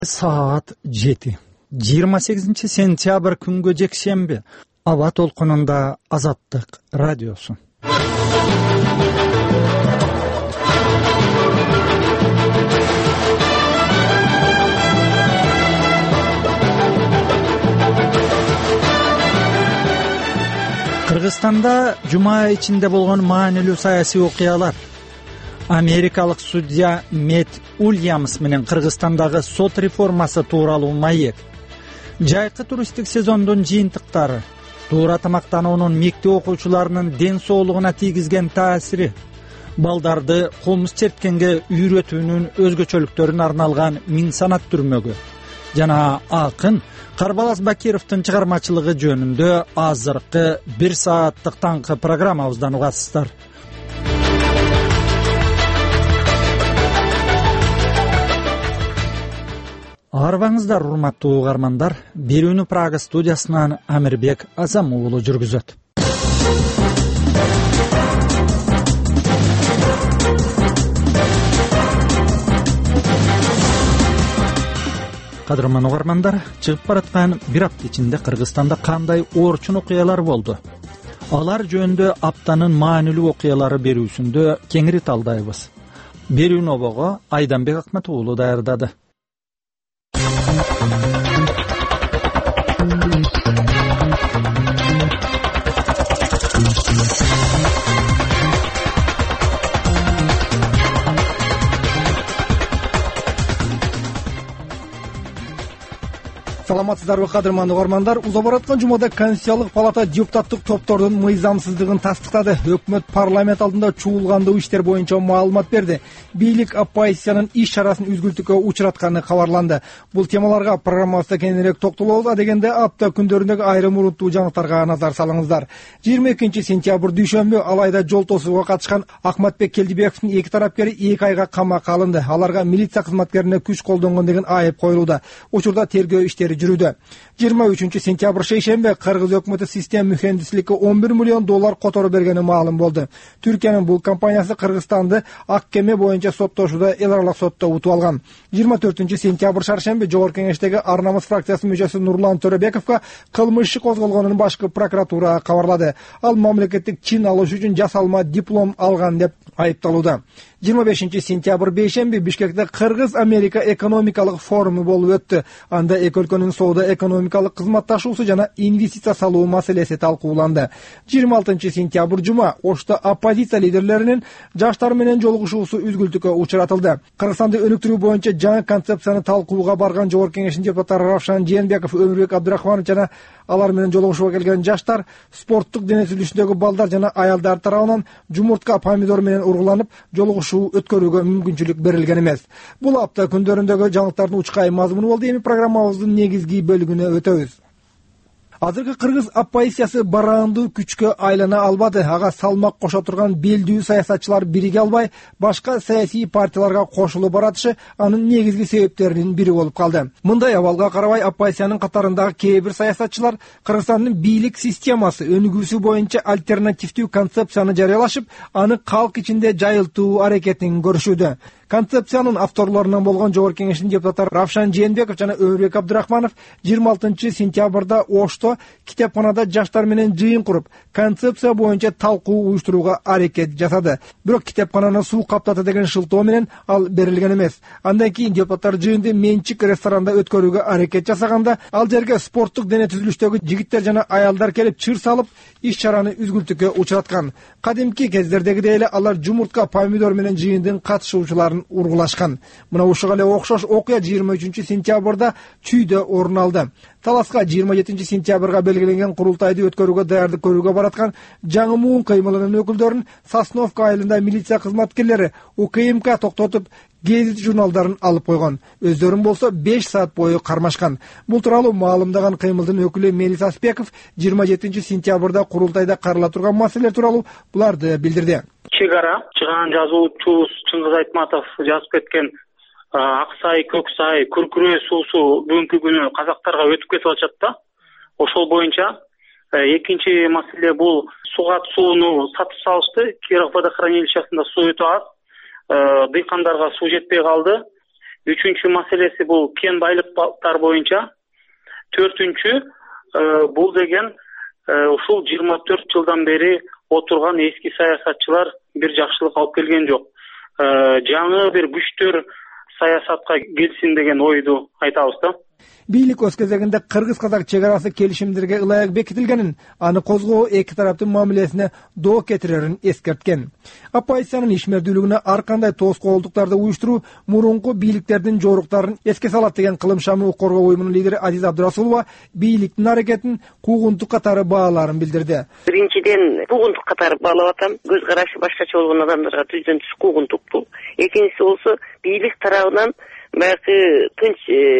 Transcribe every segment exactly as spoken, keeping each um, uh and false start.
Саат жети. жыйырма сегизинчи сентябрь күнгө жекшемби. Аба толкунунда Азаттык радиосу. Кыргызстанда жума ичинде болгон маанилүү саясий окуялар. Америкалык судья Мэтт Уильямс менен Кыргызстандагы сот реформасы тууралуу маек. Жайкы туристтик сезондун жыйынтыктары. Туура тамактануунун мектеп окуучуларынын ден соолугуна тийгизген таасири. Балдарды кылмыш черткенге үйрөтүүнүн өзгөчөлүктөрүнө арналган миң санат түрмөгү. Жана акын Карбалас Бакировдун чыгармачылыгы жөнүндө азыркы бир сааттык таңкы программабыздан угасыздар. Арбаңыздар, урматтуу угармандар. Берүүнү Прага студиясынан Амирбек Азам уулу жүргүзөт. Кадырман угармандар, чыгып бараткан бир апта ичинде Кыргызстанда кандай орчун окуялар болду? Алар жөнүндө аптанын маанилүү окуялары берүүсүндө кеңири талдайбыз. Берүүнү обого Айданбек Акмат уулу даярдады. Саламатсыздарбы кадырман угармандар? Уза бараткан жумада Конституциялык палата депутаттык топтордун мыйзамсыздыгын тастыктады. Өкмөт парламент алдында чуулгандуу иштер боюнча маалымат берди. Бийлик оппозициянын иш чарасын үзгүлтүккө учуратканы кабарланды. Бул темаларга программабызда кеңирээк токтолобуз. Адегенде апта күндөрүндөгү айрым урунттуу жаңылыктарга назар салыңыздар. жыйырма экинчи сентябрь дүйшөмбү Алайда жол тосууга катышкан Акматбек Келдибековдун эки тарапкери эки айга камакка алынды. Аларга милиция кызматкерине күч колдонгон деген айып коюлууда. Учурда тергөө иштери жүрүүдө. жыйырма үчүнчү сентябрь шейшембе Кыргыз өкмөтү система мухендисликке он бир миллион доллар которо бергени маалым болду. Түркиянын бул компаниясы Кыргызстанды ак кеме боюнча соттошууда эл аралык сотто утуп алган. жыйырма төртүнчү сентябрь шаршембе Жогорку кеңештеги Ар намыс фракциясынын мүчөсү Нурлан Төрөбековго кылмыш иши козголгонун башкы прокуратура кабарлады. Ал мамлекеттик чин алыш үчүн жасалма диплом алган деп айыпталууда. жыйырма бешинчи сентябрь бейшемби Бишкекте Кыргыз-Америка экономикалык форуму болуп өттү. Анда эки өлкөнүн соода экономикалык кызматташуусу жана инвестиция салуу маселеси талкууланды. жыйырма алтынчы сентябрь жума Ошто оппозиция лидерлеринин жаштар менен жолугушуусу үзгүлтүккө учуратылды. Кыргызстанды өнүктүрүү боюнча жаңы концепцияны талкууга барган Жогорку кеңештин депутаттары Равшан Жээнбеков, Өмүрбек Абдырахманов жана алар менен жолугушууга келген жаштар спорттук дене түзүлүшүндөгү балдар жана аялдар тарабынан жумуртка помидор менен ургуланып жолугушуу өткөрүүгө мүмкүнчүлүк берилген эмес. Бул апта күндөрүндөгү жаңылыктардын учкай мазмуну болду. Эми программабыздын негизги бөлүгүнө өтөбүз. Азыркы Кыргыз оппозициясы бараандуу күчкө айлана албады. Ага салмак кошо турган белдүү саясатчылар бириге албай, башка саясий партияларга кошулуп баратышы анын негизги себептеринин бири болуп калды. Мындай абалга карабай оппозициянын катарындагы кээ бир саясатчылар Кыргызстандын бийлик системасы өнүгүүсү боюнча альтернативдүү концепцияны жарыялашып, аны калк ичинде жайылтуу аракетин көрүшүүдө. Концепциянын авторлорунан болгон Жогорку кеңештин депутаттары Равшан Жээнбеков жана Өмүрбек Абдырахманов жыйырма алтынчы сентябрда Ошто китепканада жаштар менен жыйын куруп, концепция боюнча талкуу уюштурууга аракет жасады. Бирок китепкананы суу каптады деген шылтоо менен ал берилген эмес. Андан кийин депутаттар жыйынды менчик ресторанда өткөрүүгө аракет жасаганда, ал жерге спорттук дене түзүлүштөгү жигиттер жана аялдар келип чыр салып, иш чараны үзгүлтүккө учураткан. Кадимки кездердегидей эле алар жумуртка помидор менен жыйындын катышуучуларын ургулашкан. Мына ушуга эле окшош окуя жыйырма үчүнчү сентябрда Чүйдө орун алды. Таласка жыйырма жетинчи сентябрга белгиленген курултайды өткөрүүгө даярдык көрүүгө бараткан жаңы муун кыймылынын өкүлдөрүн Сосновка айылында милиция кызматкерлери У К М К токтотуп, гезит журналдарын алып койгон. Өздөрүн болсо беш саат бою кармашкан. Бул тууралуу маалымдаган кыймылдын өкүлү Мелис Аспеков жыйырма жетинчи сентябрда курултайда карала турган маселелер тууралуу буларды билдирди. Чек ара чыган жазуучубуз Чыңгыз Айтматов жазып кеткен Аксай, Көксай, Күркүрө суусу бүгүнкү күнү казактарга өтүп кетип атат да. Ошол боюнча экинчи маселе бул сугат сууну сатып салышты. Киров водохранилищесинде суу өтө аз. Дыйкандарга суу жетпей калды. үчүнчү маселеси бул кен байлыктар боюнча. Төртүнчү бул деген ушул жыйырма төрт жылдан бери отурган эски саясатчылар бир жакшылык алып келген жок. Жаңы бир күчтөр саясатка келсин деген ойду айтабыз да. Бийлик өз кезегинде кыргыз-казак чек арасы келишимдерге ылайык бекитилгенин, аны козгоо эки тараптын мамилесине доо кетирерин эскерткен. Оппозициянын ишмердүүлүгүнө ар кандай тоскоолдуктарды уюштуруу мурунку бийликтердин жоруктарын эске салат деген кылым шамы коргоо уюмунун лидери Азиза Абдырасулова бийликтин аракетин куугунтук катары баалаарын билдирди. Биринчиден куугунтук катары баалап атам. Көз карашы башкача болгон адамдарга түздөн түз куугунтук бул. Экинчиси болсо бийлик тарабынан баягы тынч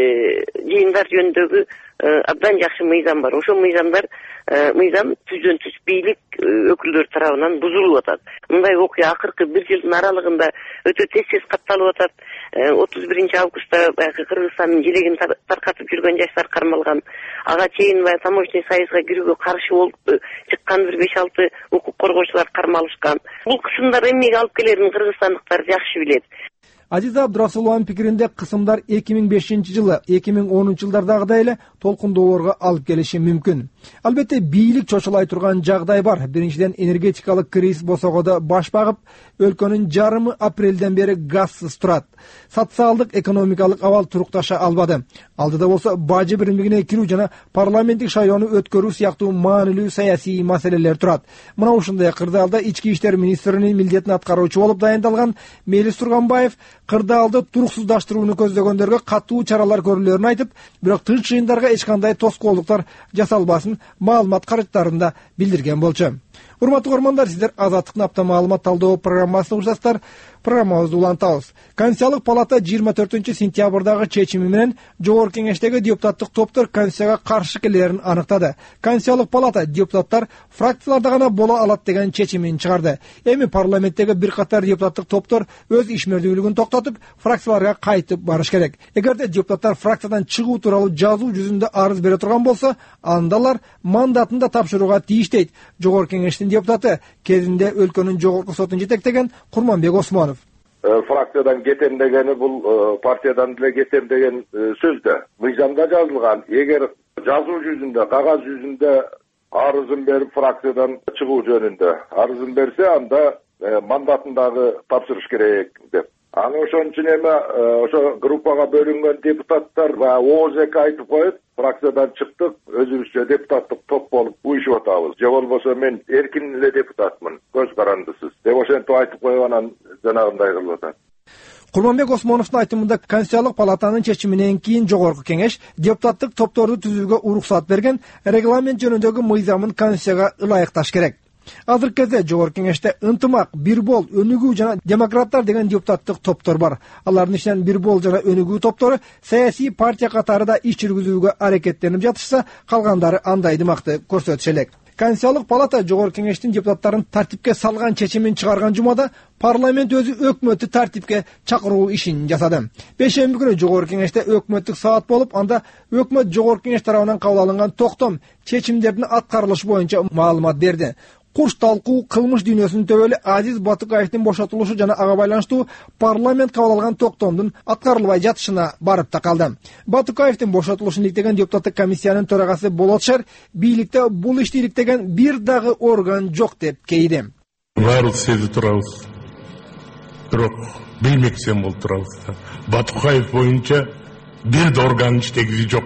жыйындар жөнүндөгү абдан жакшы мыйзам бар. Ошол мыйзамдар мыйзам түздөн түз бийлик өкүлдөрү тарабынан бузулуп атат. Мындай окуя акыркы бир жылдын аралыгында өтө тез тез катталып атат. отуз биринчи августта баягы Кыргызстандын желегин таркатып жүргөн жаштар кармалган. Ага чейин баягы таможенный союзга кирүүгө каршы болуп чыккан бир беш алты укук коргоочулар кармалышкан. Бул кысымдар эмнеге алып келерин кыргызстандыктар жакшы билет. Азиза Абдырасулованын пикиринде кысымдар эки миң бешинчи жылы, эки миң онунчу жылдардагыдай эле толкундоолорго алып келиши мүмкүн. Албетте бийлик чочулай турган жагдай бар. Биринчиден энергетикалык кризис босогодо баш багып, өлкөнүн жарымы апрелден бери газсыз турат. Социалдык экономикалык абал турукташа албады. Алдыда болсо бажы биримдигине кирүү жана парламенттик шайлоону өткөрүү сыяктуу маанилүү саясий маселелер турат. Мына ушундай кырдаалда ички иштер министринин милдетин аткаруучу болуп дайындалган Мелис Турганбаев кырдаалды туруксуздаштырууну көздөгөндөргө катуу чаралар көрүлөрүн айтып, бирок тынч жыйындарга эч кандай тоскоолдуктар жасалбасын маалымат каражаттарында билдирген болчу. Урматтуу көрөрмандар, сиздер Азаттыктын апта маалымат талдоо программасын угушасыздар. Программабызды улантабыз. Конституциялык палата жыйырма төртүнчү сентябрдагы чечими менен Жогорку Кеңештеги депутаттык топтор Конституцияга каршы келерин аныктады. Конституциялык палата депутаттар фракцияларда гана боло алат деген чечимин чыгарды. Эми парламенттеги бир катар депутаттык топтор өз ишмердүүлүгүн токтотуп, фракцияларга кайтып барыш керек. Эгерде депутаттар фракциядан чыгуу тууралуу жазуу жүзүндө арыз бере турган болсо, анда алар мандатын да тапшырууга тийиштейт. Жогорку Кеңештин депутаты кезинде өлкөнүн жогорку сотун жетектеген Курманбек Осмонов. Фракциядан кетем дегени бул партиядан деле кетем деген сөз да. Мыйзамда жазылган, эгер жазуу жүзүндө, кагаз жүзүндө арызын берип фракциядан чыгуу жөнүндө арызын берсе, анда мандатын дагы тапшырыш керек деп. Аны ошон үчүн эми ошо группага бөлүнгөн депутаттар ва ООЗК айтып коюп, фракциядан чыктык, өзүбүзчө депутаттык топ болуп уюшуп атабыз. Же болбосо мен эркин эле депутатмын, көз карандысыз деп ошентип айтып коюп анан жанагындай кылып атат. Курманбек Осмоновдун айтымында Конституциялык палатанын чечиминен кийин Жогорку Кеңеш депутаттык топторду түзүүгө уруксат берген, регламент жөнүндөгү мыйзамын Конституцияга ылайыкташ керек. Азыркы кезде Жогорку Кеңеште ынтымак, бир бол, өнүгүү жана демократтар деген депутаттык топтор бар. Алардын ичинен бир бол жана өнүгүү топтору саясий партия катарында иш жүргүзүүгө аракеттенип жатышса, калгандары андай ынтымакты көрсөтүшө элек. Конституциялык палата Жогорку Кеңештин депутаттарын тартипке салган чечимин чыгарган жумада парламент өзү өкмөттү тартипке чакыруу ишин жасады. Бешемби күнү Жогорку Кеңеште өкмөттүк саат болуп, анда өкмөт Жогорку Кеңеш тарабынан кабыл алынган токтом чечимдердин аткарылышы боюнча маалымат берди. Курч талкуу кылмыш дүйнөсүнүн төбөлү Азиз Батукаевдин бошотулушу жана ага байланыштуу парламент кабыл алган токтомдун аткарылбай жатышына барып та калды. Батукаевдин бошотулушун иликтеген депутаттык комиссиянын төрагасы Болот Шер бийликте бул ишти иликтеген бир дагы орган жок деп кейди. Баары сезип турабыз. Бирок билмексем болуп турабыз. Батукаев боюнча бир да орган иштегизи жок.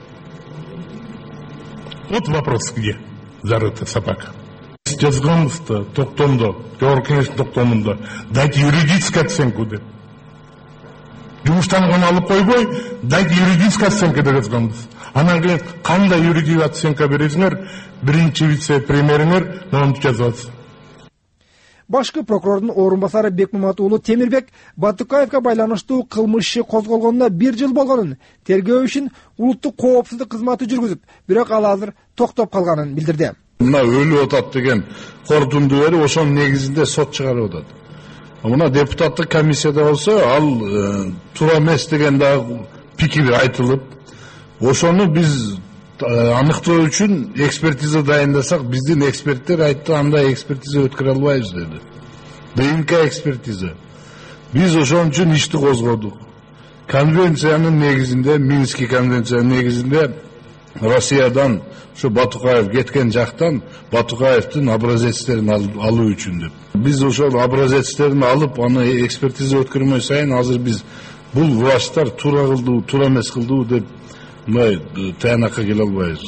Вот вопрос где? Зарыта собака. Жазганбызда токтомдо, Жогорку Кеңештин токтомунда дайте юридическую оценку деп. Жумуштан гана алып койбой, дайте юридическую оценку деп жазганбыз. Анан кийин кандай юридическую оценка бересиңер? Биринчи вице-премьериңер монтип жазып атат. Башкы прокурордун орун басары Бекмамат уулу Темирбек Батукаевга байланыштуу кылмыш иши козголгонуна бир жыл болгонун, тергөө ишин улуттук коопсуздук кызматы жүргүзүп, бирок ал азыр токтоп калганын билдирди. Мына өлүп атат деген корутунду берип, ошонун негизинде сот чыгарып атат. Мына депутаттык комиссияда болсо, ал туура эмес деген дагы пикир айтылып, ошону биз аныктоо үчүн экспертиза дайындасак, биздин эксперттер айтты, андай экспертиза өткөрө албайбыз деди. ДНК экспертиза. Биз ошон үчүн ишти козгодук. конвенциянын негизинде, Минский конвенциянын негизинде Россиядан şu Батукаев кеткен жактан Батукаевдин образецтерин алуу үчүн деп. Биз ошол образецтерин алып, аны экспертиза өткөрмөй сайын азыр биз бул врачтар туура кылдуу, туура эмес кылдуу деп мындай таянакка келе албайбыз.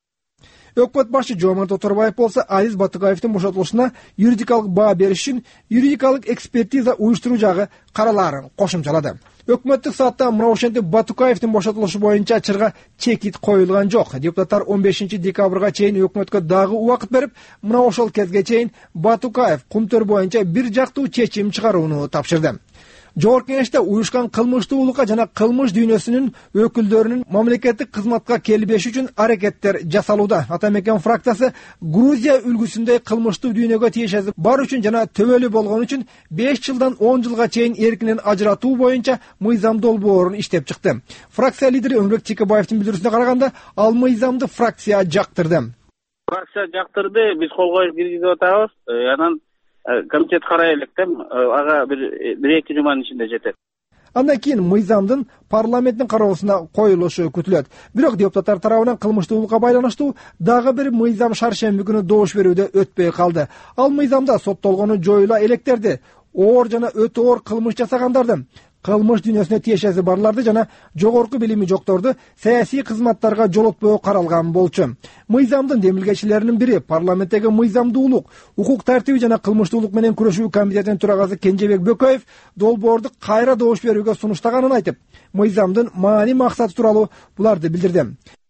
Өкмөт башы Жомарт Оторбаев болсо Азиз Батукаевдин бошотулушуна юридикалык баа бериш үчүн юридикалык экспертиза уюштуруу жагы каралаарын кошумчалады. Өкмөттүк саатта мына ошентип Батукаевдин бошотулушу боюнча чырга чекит коюлган жок. Депутаттар он бешинчи декабрга чейин өкмөткө дагы убакыт берип, мына ошол кезге чейин Батукаев кумтөр боюнча бир жактуу чечим чыгарууну тапшырды. Жогорку Кеңеште уюшкан кылмыштуулукка жана кылмыш дүйнөсүнүн өкүлдөрүнүн мамлекеттик кызматка келбеши үчүн аракеттер жасалууда. Атамекен фракциясы Грузия үлгүсүндөй кылмыштуу дүйнөгө тиешеси бар үчүн жана төбөлүү болгон үчүн беш жылдан он жылга чейин эркинен ажыратуу боюнча мыйзам долбоорун иштеп чыкты. Фракция лидери Өмүрбек Чекебаевдин билдирүүсүнө караганда, ал мыйзамды фракция жактырды. Фракция жактырды, биз кол коюп киргизип атабыз. Анан комитет карай электем, ага бир бир эки жуманын ичинде жетет. Андан кийин мыйзамдын парламенттин кароосуна коюлушу күтүлөт. Бирок депутаттар тарабынан кылмыштуулукка байланыштуу дагы бир мыйзам шаршемби күнү добуш берүүдө өтпөй калды. Ал мыйзамда соттолгону жоюла электерди. Оор жана өтө оор кылмыш жасагандарды, кылмыш дүйнөсүнө тиешеси барларды жана жогорку билими жокторду саясий кызматтарга жолотпоо каралган болчу. Мыйзамдын демилгечилеринин бири парламенттеги мыйзамдуулук, укук тартиби жана кылмыштуулук менен күрөшүү комитетинин төрагасы Кенжебек Бөкөев долбоорду кайра добуш берүүгө сунуштаганын айтып, мыйзамдын маани максаты тууралуу буларды билдирди.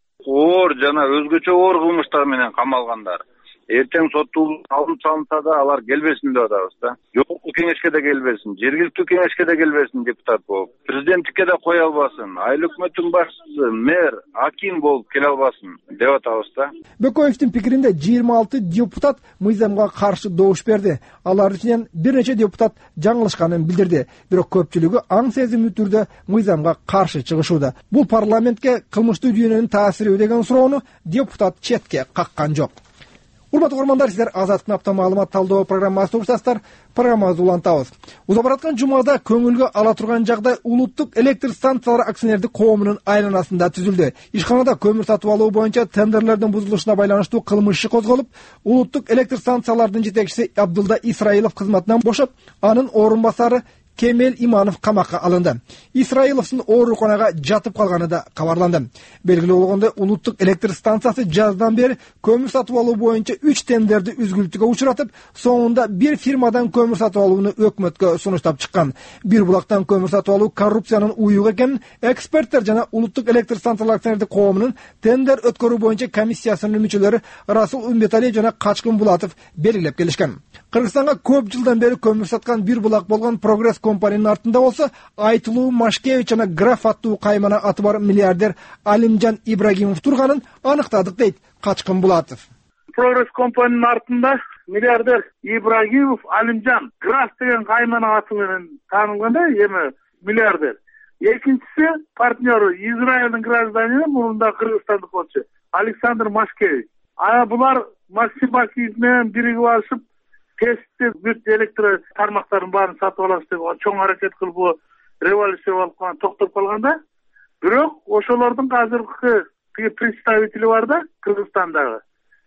Оор жана өзгөчө оор кылмыштар менен камалгандар эртең соттуулук алынып салынса да алар келбесин деп атабыз да. Жогорку кеңешке да келбесин, жергиликтүү кеңешке да келбесин депутат болуп, президенттикке да кое албасын, айыл өкмөттүн башчысы, мэр, аким болуп келе албасын деп атабыз да. Бөкөевдин пикиринде жыйырма алты депутат мыйзамга каршы добуш берди. Алардын ичинен бир нече депутат жаңылышканын билдирди. Бирок көпчүлүгү аң сезимдүү түрдө мыйзамга каршы чыгышууда. Бул парламентке кылмыштуу дүйнөнүн таасири деген суроону депутат четке каккан жок. Урматтуу көрөрмандар, сиздер Азаттын апта маалымат талдоо программасына уктасыздар. Программабызды улантабыз. Узап бараткан жумада көңүлгө ала турган жагдай Улуттук электр станциялар акционердик коомунун айланасында түзүлдү. Ишканада көмүр сатып алуу боюнча тендерлердин бузулушуна байланыштуу кылмыш иши козголуп, Улуттук электр станциялардын жетекчиси Абдулда Исраилов кызматынан бошоп, анын орун басары Кемел Иманов камакка алынды. Исраиловдун ооруканага жатып калганы да кабарланды. Белгилүү болгондой, Улуттук электр станциясы жаздан бери көмүр сатып алуу боюнча үч тендерди үзгүлтүгө учуратып, соңунда бир фирмадан көмүр сатып алууну өкмөткө сунуштап чыккан. Бир булактан көмүр сатып алуу коррупциянын уюгу экенин эксперттер жана Улуттук электр станциялар акционердик коомунун тендер өткөрүү боюнча комиссиясынын мүчөлөрү Расул Умбеталиев жана Качкын Булатов белгилеп келишкен. Кыргызстанга көп жылдан бери көмүр саткан бир булак болгон Прогресс компаниянын артында болсо Айтылуу Машкевич жана Граф аттуу каймана аты бар миллиардер Алимжан Ибрагимов турганын аныктадык дейт Качкын Булатов. Прогресс компаниянын артында миллиардер Ибрагимов Алимжан Граф деген каймана аты менен таанылганда эми миллиардер. Экинчиси партнеру Израилдин гражданины, мурунда кыргызстандык болчу Александр Машкевич. Ана булар Максим Бакиев менен биригип алышып тесте бүт электр тармактарын баарын сатып алабыз деп чоң аракет кылып революция болуп калган, токтоп калганда, бирок ошолордун азыркы представители бар да Кыргызстандагы.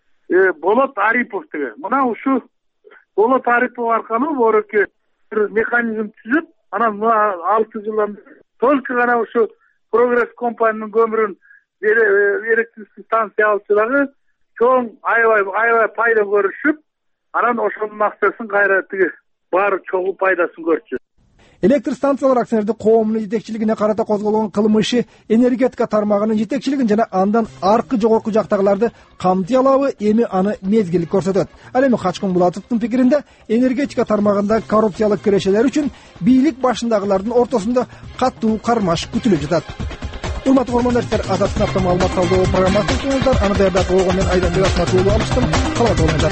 Э Болот Арипов деген. Мына ушу Болот Арипов аркылуу бороке бир механизм түзүп, анан алты жылдан только гана ушу Прогресс компаниянын көмүрүн электрический станция алчылары чоң аябай аябай пайда көрүшүп, анан ошонун акчасын кайра тиги баары чогуу пайдасын көрчү. Электр станциялар акционердик коомунун жетекчилигине карата козголгон кылмышы энергетика тармагынын жетекчилигин жана андан аркы жогорку жактагыларды камтый алабы, эми аны мезгил көрсөтөт. Ал эми Качкын Булатовдун пикиринде энергетика тармагында коррупциялык кирешелер үчүн бийлик башындагылардын ортосунда каттуу кармаш күтүлүп жатат. Урматтуу көрөрмандар, сиздер Азаттын апта маалымат талдоо программасын көрүңүздөр. Аны даярдап койгон мен Айданбек Асматуллу алыштым. Калат болуңуздар.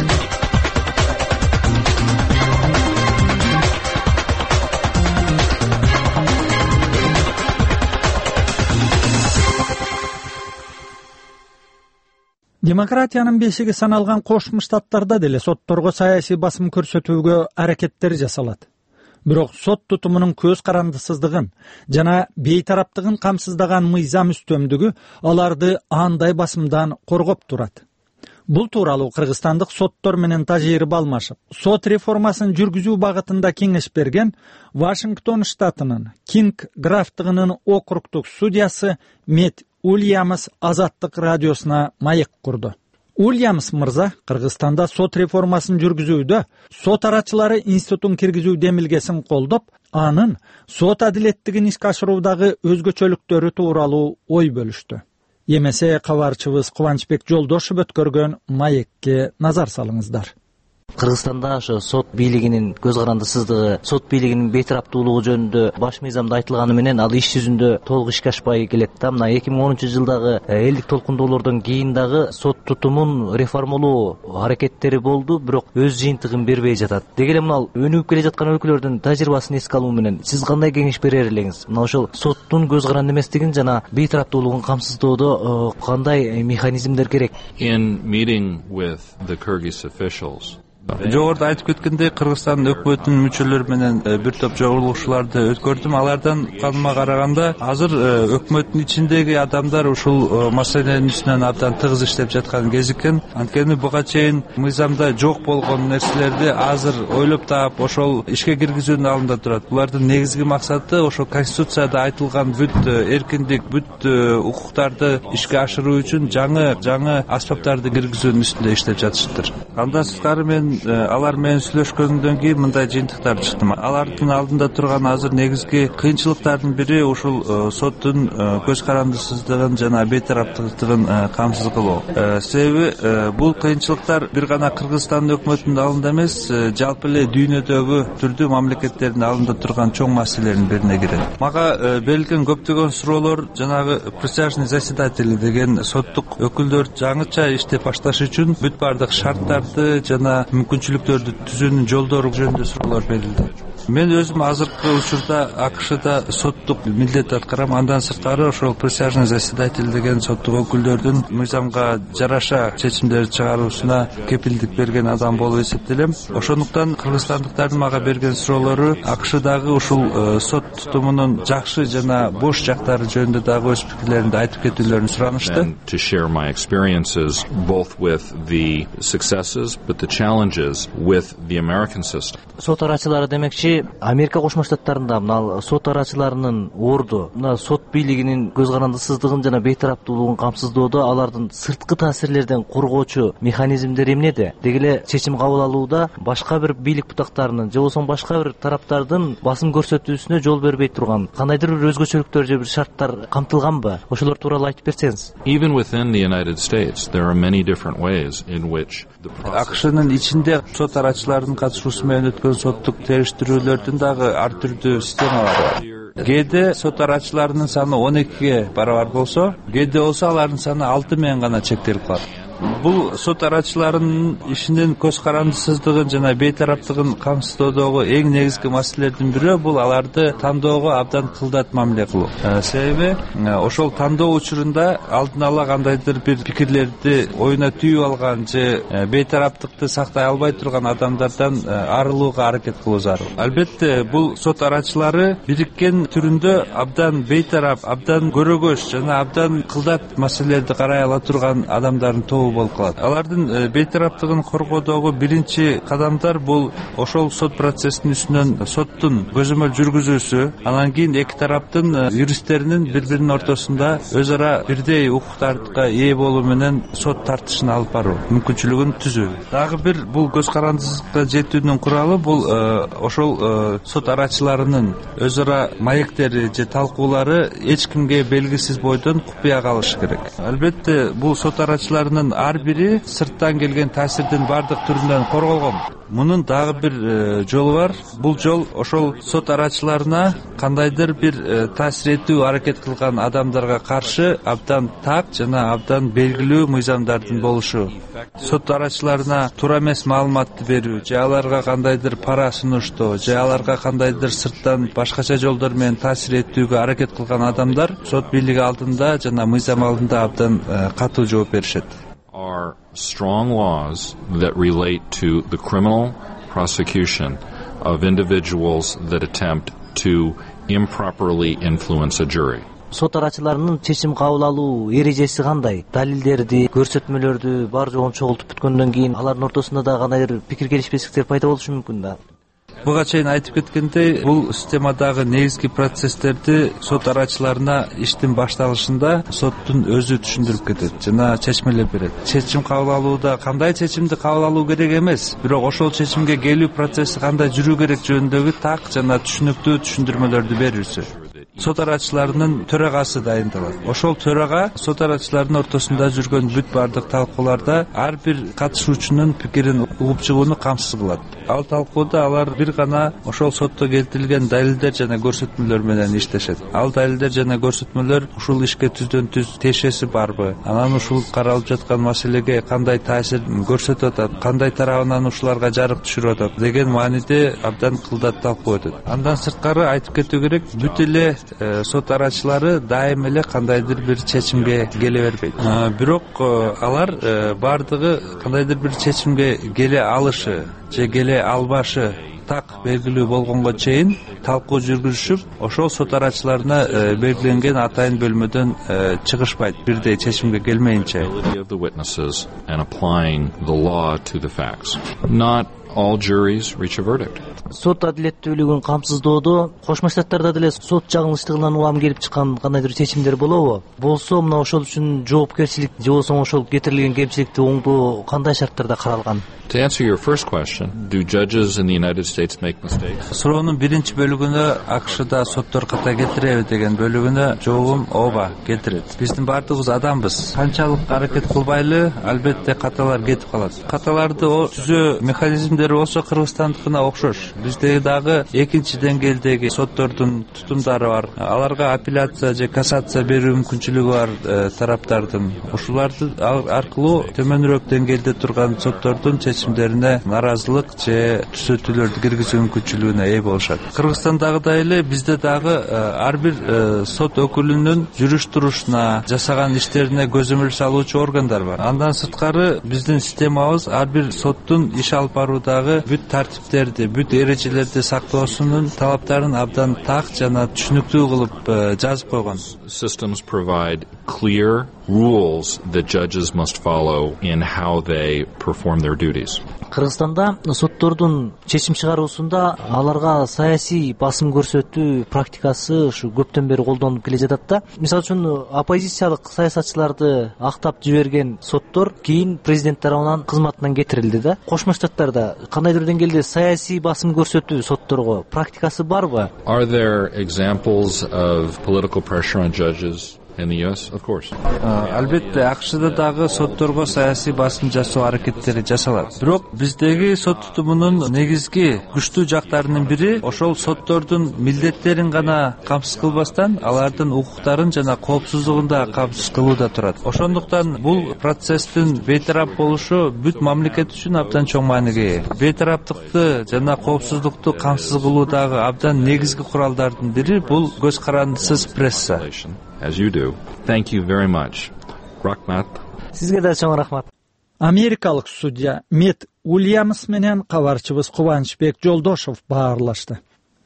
Демократиянын бешиги саналган Кошмо Штаттарда деле сотторго саясий басым көрсөтүүгө аракеттер жасалат. Бирок сот тутумунун көз карандысыздыгын жана бейтараптыгын камсыздаган мыйзам үстөмдүгү аларды андай басымдан коргоп турат. Бул тууралуу кыргызстандык соттор менен тажрыйба алмашып, сот реформасын жүргүзүү багытында кеңеш берген Вашингтон штатынын Кинг графтыгынын округдук судьясы Мет Уильямс Азаттык радиосуна маек курду. Уильямс мырза Кыргызстанда сот реформасын жүргүзүүдө сот арачылары институтун киргизүү демилгесин колдоп, анын сот адилеттигин ишке ашыруудагы өзгөчөлүктөрү тууралуу ой бөлүштү. Эмесе кабарчыбыз Кубанычбек Жолдошев өткөргөн маекке назар салыңыздар. Кыргызстанда ошо сот бийлигинин көз карандысыздыгы, сот бийлигинин бейтараптуулугу жөнүндө баш мыйзамда айтылганы менен ал иш жүзүндө толук ишке ашпай келет да. Мына эки миң онунчу жылдагы элдик толкундоолордон кийин дагы сот тутумун реформалоо аракеттери болду, бирок өз жыйынтыгын бербей жатат. Деги эле мына өнүгүп келе жаткан өлкөлөрдүн тажрыйбасын эске алуу менен сиз кандай кеңеш берер элеңиз? Мына ошол соттун көз каранды эместигин жана бейтараптуулугун камсыздоодо кандай механизмдер керек? In meeting with the Kyrgyz officials, Жогоруда айтып кеткендей, Кыргызстан өкмөтүнүн мүчөлөрү менен бир топ жолугушууларды өткөрдүм. Алардан укканыма караганда, азыр өкмөттүн ичиндеги адамдар ушул маселенин үстүнөн абдан тыгыз иштеп жаткан кез экен. Анткени буга чейин мыйзамда жок болгон нерселерди азыр ойлоп таап, ошол ишке киргизүүнүн алдында турат. Булардын негизги максаты ошол Конституцияда айтылган бүт эркиндик, бүт укуктарды ишке ашыруу үчүн жаңы жаңы аспаптарды киргизүүнүн үстүндө иштеп жатышыптыр. Андан сырткары мен алар менен сүйлөшкөндөн кийин мындай жыйынтыктар чыктым. Алардын алдында турган азыр негизги кыйынчылыктардын бири ушул соттун көз карандысыздыгын жана бейтараптуулугун камсыз кылуу. Себеби бул кыйынчылыктар бир гана Кыргызстан өкмөтүнүн алдында эмес, жалпы эле дүйнөдөгү түрдүү мамлекеттердин алдында турган чоң маселенин бирине кирет. Мага берилген көптөгөн суроолор жанагы присяжный заседатели деген соттук өкүлдөр жаңыча иштеп башташ үчүн бүт бардык шарттарды жана мүмкүнчүлүктөрдү түзүүнүн жолдору жөнүндө суроолор берилди. Мен өзүм азыркы учурда АКШда соттук милдет аткарам. Андан сырткары ошол присяжный заседатель деген соттук өкүлдөрдүн мыйзамга жараша чечимдерди чыгаруусуна кепилдик берген адам болуп эсептелем. Ошондуктан кыргызстандыктардын мага берген суроолору АКШдагы ушул сот тутумунун жакшы жана бош жактары жөнүндө дагы өз пикирлеринди айтып кетүүлөрүн суранышты. To share my experiences both with the successes but the challenges with the American system. Сот арачылары демекчи Америка Кошмо Штаттарында мына сот арачыларынын орду, мына сот бийлигинин көз карандысыздыгын жана бейтараптуулугун камсыздоодо алардын сырткы таасирлерден коргоочу механизмдери эмнеде? Деги эле чечим кабыл алууда башка бир бийлик бутактарынын же болбосо башка бир тараптардын басым көрсөтүүсүнө жол бербей турган кандайдыр бир өзгөчөлүктөр же бир шарттар камтылганбы? Ошолор тууралуу айтып берсеңиз. Even within the United States, there are many different ways in which the process АКШнын ичинде сот арачыларынын катышуусу менен өткөн соттук териштирүүлөрдүн дагы ар түрдүү системалары бар. Кээде сот арачыларынын саны он экиге барабар болсо, кээде болсо алардын саны алты менен гана чектелип калат. Бул сот арачыларынын ишинин көз карандысыздыгын жана бейтараптыгын камсыздоодогу эң негизги маселелердин бири бул аларды тандоого абдан кылдат мамиле кылуу. Себеби ошол тандоо учурунда алдын ала кандайдыр бир пикирлерди оюна түйүп алган же бейтараптыкты сактай албай турган адамдардан арылууга аракет кылуу зарыл. Албетте бул сот арачылары бириккен түрүндө абдан бейтарап, абдан көрөгөз жана абдан кылдат маселелерди карай ала турган адамдардын тобу болуп калат. Алардын бейтараптыгын коргоодогу биринчи кадамдар бул ошол сот процессинин үстүнөн соттун көзөмөл жүргүзүүсү, анан кийин эки тараптын юристтеринин бири-биринин ортосунда өз ара бирдей укуктарга ээ болуу менен сот тартышын алып баруу мүмкүнчүлүгүн түзүү. Дагы бир бул көз карандысыздыкка жетүүнүн куралы бул ошол сот арачыларынын өз ара маектери же талкуулары эч кимге белгисиз бойдон купуя калышы керек. Албетте бул сот арачыларынын ар бири сырттан келген таасирдин бардык түрүнөн корголгон. Мунун дагы бир жолу бар. Бул жол ошол сот арачыларына кандайдыр бир таасир этүү аракет кылган адамдарга каршы абдан так жана абдан белгилүү мыйзамдардын болушу. Сот арачыларына туура эмес маалыматты берүү, же аларга кандайдыр пара сунуштоо, же аларга кандайдыр сырттан башкача жолдор менен таасир этүүгө аракет кылган адамдар сот бийлиги алдында жана мыйзам алдында абдан катуу жооп беришет. Are strong laws that relate to the criminal prosecution of individuals that attempt to improperly influence a jury. Сот арачыларынын чечим кабыл алуу эрежеси кандай? Далилдерди, көрсөтмөлөрдү бар жоон чогултуп бүткөндөн кийин алардын ортосунда да кандайдыр пикир келишпестиктер пайда болушу мүмкүн да. Буга чейин айтып кеткендей, бул системадагы негизги процесстерди сот арачыларына иштин башталышында соттун өзү түшүндүрүп кетет жана чечмелеп берет. Чечим кабыл алууда кандай чечимди кабыл алуу керек эмес, бирок ошол чечимге келүү процесси кандай жүрүү керек жөнүндөгү так жана түшүнүктүү түшүндүрмөлөрдү берүүсү. Сот арачыларынын төрагасы дайындалат. Ошол төрага сот арачыларынын ортосунда жүргөн бүт бардык талкууларда ар бир катышуучунун пикирин угуп чыгууну камсыз кылат. Ал талкууда алар бир гана ошол сотто келтирилген далилдер жана көрсөтмөлөр менен иштешет. Ал далилдер жана көрсөтмөлөр ушул ишке түздөн түз тиешеси барбы? Анан ушул каралып жаткан маселеге кандай таасирин көрсөтүп атат? Кандай тарабынан ушуларга жарык түшүрүп атат деген мааниде абдан кылдат талкуу өтөт. Андан сырткары айтып кетүү керек, бүт эле сот арачылары дайым эле кандайдыр бир чечимге келе бербейт. Бирок алар бардыгы кандайдыр бир чечимге келе алышы же келе албашы так белгилүү болгонго чейин талкуу жүргүзүшүп, ошол сот арачыларына белгиленген атайын бөлмөдөн чыгышпайт бирдей чечимге келмейинче. All juries reach a verdict. Сот адилеттүүлүгүн камсыздоодо Кошмо Штаттарда деле сот жагылыштыгынан улам келип чыккан кандайдыр чечимдер болобу? Болсо, мына ошол үчүн жоопкерчилик же болбосо ошол кетирилген кемчиликти оңдоо кандай шарттарда каралган? To answer your first question, do judges in the United States make mistakes? Суроонун биринчи бөлүгүнө АКШда соттор ката кетиреби деген бөлүгүнө жообум ооба, кетирет. Биздин баардыгыбыз адамбыз. Канчалык аракет кылбайлы, албетте каталар кетип калат. Каталарды түзөө механизмдери болсо Кыргызстандыкына окшош. Бизде дагы экинчи деңгээлдеги соттордун тутумдары бар. Аларга апелляция же кассация берүү мүмкүнчүлүгү бар тараптардын. Ушуларды аркылуу төмөнүрөөк деңгээлде турган соттордун чечимдерине наразылык же түзөтүүлөрдү киргизүү мүмкүнчүлүгүнө ээ болушат. Кыргызстандагыдай эле бизде дагы ар бир сот өкүлүнүн жүрүш турушуна, жасаган иштерине көзөмөл салуучу органдар бар. Андан сырткары биздин системабыз ар бир соттун иш алып баруудагы бүт тартиптерди, бүт эрежелерди сактоосунун талаптарын абдан так жана түшүнүктүү кылып жазып койгон. Systems provide clear rules that judges must follow in how they perform their duties. Кыргызстанда соттордун чечим чыгаруусунда аларга саясий басым көрсөтүү практикасы ушу көптөн бери колдонулуп келе жатат да. Мисалы үчүн оппозициялык саясатчыларды актап жиберген соттор кийин президент тарабынан кызматынан кетирилди да. Кошмо Штаттарда кандайдыр деңгээлде саясий басым көрсөтүү сотторго практикасы барбы? Are there examples of political pressure on judges? In the U S, of course. Албетте, АКШда дагы сотторго саясий басым жасоо аракеттери жасалат. Бирок биздеги сот тутумунун негизги күчтүү жактарынын бири ошол соттордун милдеттерин гана камсыз кылбастан, алардын укуктарын жана коопсуздугун да камсыз кылууда турат. Ошондуктан бул процесстин бейтарап болушу бүт мамлекет үчүн абдан чоң мааниге ээ. Бейтараптыкты жана коопсуздукту камсыз кылуудагы абдан негизги куралдардын бири бул көз карандысыз пресса. As you do. Thank you very much. Рахмат. Сизге да чоң рахмат. Америкалык судья Мет Уильямс менен кабарчыбыз Кубанычбек Жолдошов баарлашты.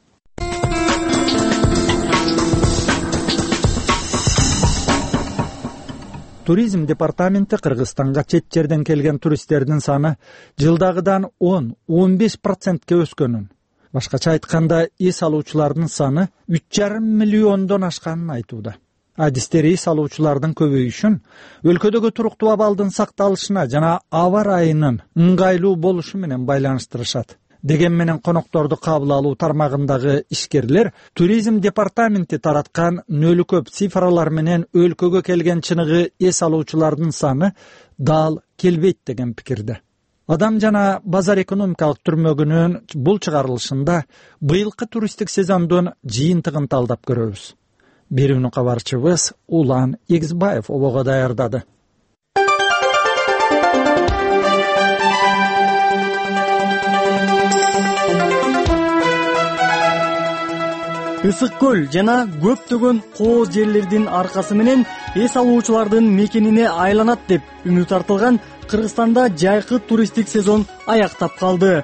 Туризм департаменти Кыргызстанга чет жерден келген туристтердин саны жылдагыдан он — он беш процентке өскөнүн, башкача айтканда эс алуучулардын саны үч жарым миллиондон ашканын айтууда. Адистери эс алуучулардын көбөйүшүн өлкөдөгү туруктуу абалдын сакталышына жана аба ырайынын ыңгайлуу болушу менен байланыштырышат. Деген менен конокторду кабыл алуу тармагындагы ишкерлер туризм департаменти тараткан нөлү көп цифралар менен өлкөгө келген чыныгы эс алуучулардын саны дал келбейт деген пикирде. Адам жана базар экономикалык түрмөгүнүн бул чыгарылышында быйылкы туристтик сезондун жыйынтыгын талдап көрөбүз. Берүүнү кабарчыбыз Улан Эгизбаев обого даярдады. Ысык көл жана көптөгөн кооз жерлердин аркасы менен эс алуучулардын мекенине айланат деп үмүт артылган Кыргызстанда жайкы туристтик сезон аяктап калды.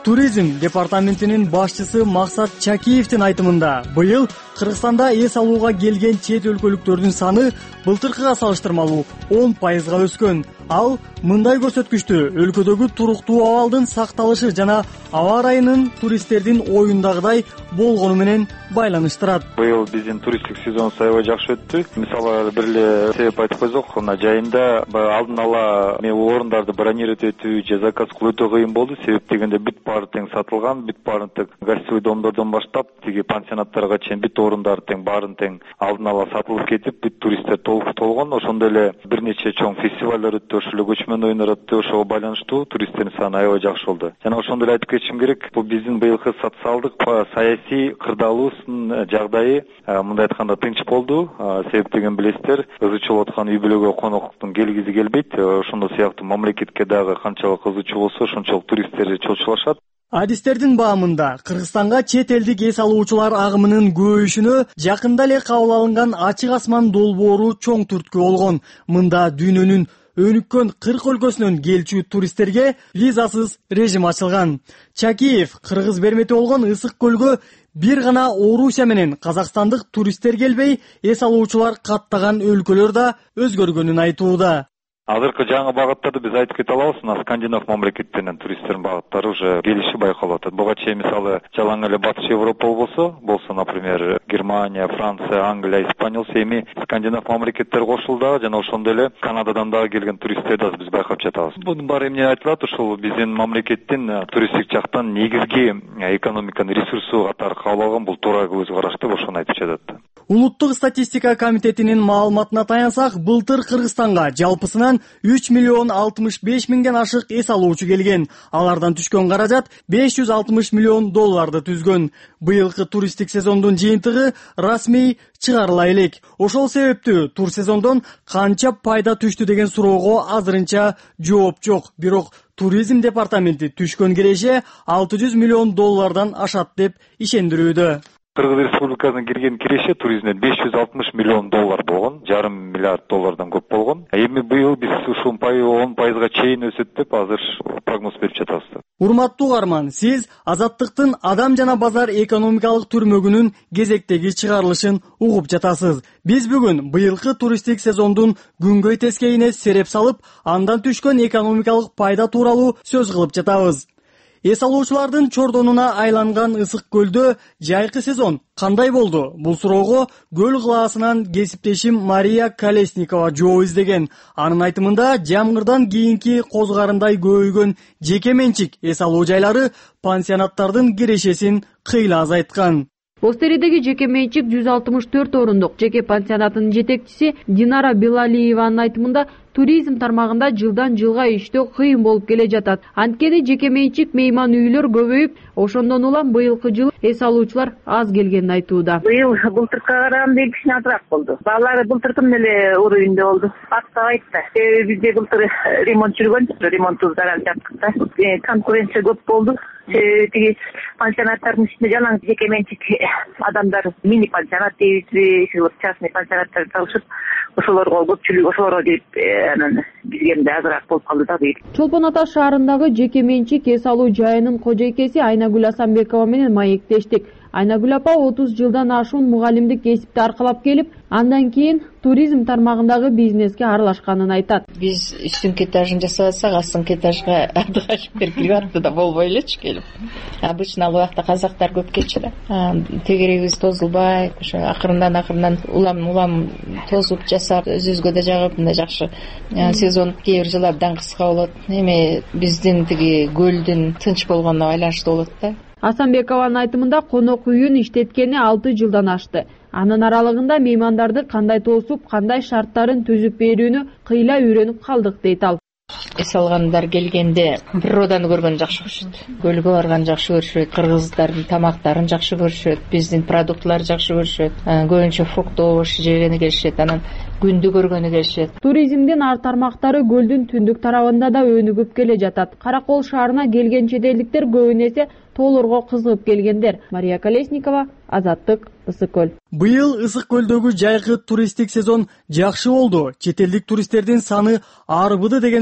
туризм департаментинин башчысы Максат Чакиевдин айтымында быйыл Кыргызстанда эс алууга келген чет өлкөлүктөрдүн саны былтыркыга салыштырмалуу он пайызга өскөн. Ал мындай көрсөткүчтү өлкөдөгү туруктуу абалдын сакталышы жана аба ырайынын туристтердин оюндагыдай болгону менен байланыштырат. Быйыл биздин туристтик сезонубуз аябай жакшы өттү. Мисалы бир эле себеп айтып койсок, мына жайында алдын ала орундарды бронировать этүү же заказ кылуу өтө кыйын болду. Себеп дегенде бүт баары тең сатылган, бүт баарын тең гостевой домдордон баштап тиги пансионаттарга чейин бүт орундар тең баарын тең алдын ала сатылып кетип, бүт туристтер толуп толгон. Ошондой эле бир нече чоң фестивалдар өттү, ошол эле көчмөн оюндар өттү. Ошого байланыштуу туристтердин саны аябай жакшы болду. Жана ошондой эле айтып кетишим керек, бул биздин быйылкы социалдык, саясий кырдаалуусунун жагдайы мындай айтканда тынч болду. Себеп деген билесиздер, ызычылып аткан үй бүлөгө коноктун келгизи келбейт. Ошондой сыяктуу мамлекетке дагы канчалык ызычуу болсо, ошончолук туристтер чочулашат. Адистердин баамында Кыргызстанга чет элдик эс алуучулар агымынын көбөйүшүнө жакында эле кабыл алынган ачык асман долбоору чоң түрткү болгон. Мында дүйнөнүн өнүккөн кырк өлкөсүнөн келчү туристтерге визасыз режим ачылган. Чакиев кыргыз бермети болгон Ысык көлгө бир гана Орусия менен казакстандык туристтер келбей, эс алуучулар каттаган өлкөлөр да өзгөргөнүн айтууда. Азыркы жаңы багыттарды биз айтып кете алабыз. Мына скандинав мамлекеттеринен туристтердин багыттары уже келиши байкалып атат. Буга чейин мисалы жалаң эле Батыш Европа болсо, болсо, например, Германия, Франция, Англия, Испания болсо, эми скандинав мамлекеттер кошулду жана ошондой эле Канададан дагы келген туристтерди биз байкап жатабыз. Бунун баары эмне айтылат? Ушул биздин мамлекеттин туристтик жактан негизги экономиканын ресурсу катары кабыл алган бул туура көз караш деп ошону айтып жатат. Улуттук статистика комитетинин маалыматына таянсак, былтыр Кыргызстанга жалпысынан үч миллион алтымыш беш миңден ашык эс алуучу келген. Алардан түшкөн каражат беш жүз алтымыш миллион долларды түзгөн. Быйылкы туристтик сезондун жыйынтыгы расмий чыгарыла элек. Ошол себептүү тур сезондон канча пайда түштү деген суроого азырынча жооп жок. Бирок туризм департаменти түшкөн киреше алты жүз миллион доллардан ашат деп ишендирүүдө. Кыргыз Республикасынын кирген киреше туризмден беш жүз алтымыш миллион доллар болгон, жарым миллиард доллардан көп болгон. Эми быйыл биз ушул пайы он пайызга чейин өсөт деп азыр прогноз берип жатабыз. Урматтуу угарман, сиз Азаттыктын Адам жана базар экономикалык түрмөгүнүн кезектеги чыгарылышын угуп жатасыз. Биз бүгүн быйылкы туристтик сезондун күнгөй тескейине сереп салып, андан түшкөн экономикалык пайда тууралуу сөз кылып жатабыз. Эс алуучулардын чордонуна айланган Ысык көлдө жайкы сезон кандай болду? Бул суроого Көл кылаасынан кесиптешим Мария Колесникова жооп издеген. Анын айтымында жамгырдан кийинки козгарындай көбөйгөн жеке менчик эс алуу жайлары пансионаттардын кирешесин кыйла азайткан. Остеридеги жеке менчик жүз алтымыш төрт орундук жеке пансионатынын жетекчиси Динара Белалиеванын айтымында туризм тармагында жылдан жылга иштөө кыйын болуп келе жатат. Анткени жеке менчик мейман үйлөр көбөйүп, ошондон улам быйылкы жылы эс алуучулар аз келгенин айтууда. Быйыл былтыркыга караганда кичине азыраак болду. Баалары былтыркын эле уровенде болду. Актабайт да. Себеби бизде былтыр ремонт жүргөн, ремонтубузду арал жаптык да. Конкуренция көп болду. Тиги пансионаттардын ичинде жалаң жеке менчик адамдар мини пансионат дейбизби, частный пансионаттар чалышып, ошолорго көпчүлүк ошолорго келип анан бизге азыраак болуп калды да быйыл. Чолпон Ата шаарындагы жеке менчик эс алуу жайынын кожойкеси Айнагүл Асанбекова менен маектештик. Айнагүл апа отуз жылдан ашуун мугалимдик кесипти аркалап келип, андан кийин туризм тармагындагы бизнеске аралашканын айтат. Биз үстүнкү этажын жасап атсак, астыңкы этажга адыгашыптер кирип атты да болбой элечи келип. Обычно ал убакта казактар көп кетчү да. Тегерегибиз тозулбай, ошо акырындан акырындан улам улам тозуп жасап, өзүбүзгө да жагып, мындай жакшы сезон кээ бир жылы абдан кыска болот. Эми биздин тиги көлдүн тынч болгонуна байланыштуу болот да. Асанбекованын айтымында конок үйүн иштеткени алты жылдан ашты. Анын аралыгында меймандарды кандай тосуп, кандай шарттарын түзүп берүүнү кыйла үйрөнүп калдык дейт ал. Эс алгандар келгенде природаны көргөнү жакшы көрүшөт. Көлгө барганды жакшы көрүшөт, кыргыздардын тамактарын жакшы көрүшөт, биздин продуктларды жакшы көрүшөт. Көбүнчө фрукт овощ жегени келишет, анан күндү көргөнү келишет. Туризмдин ар тармактары көлдүн түндүк тарабында да өнүгүп келе жатат. Каракол шаарына келген чет элдиктер көбүн эсе тоолорго кызыгып келгендер. Мария Колесникова, Азаттык, Ысык көл. Быйыл Ысык көлдөгү жайкы туристтик сезон жакшы болду. Чет элдик туристтердин саны арбыды деген сөздөргө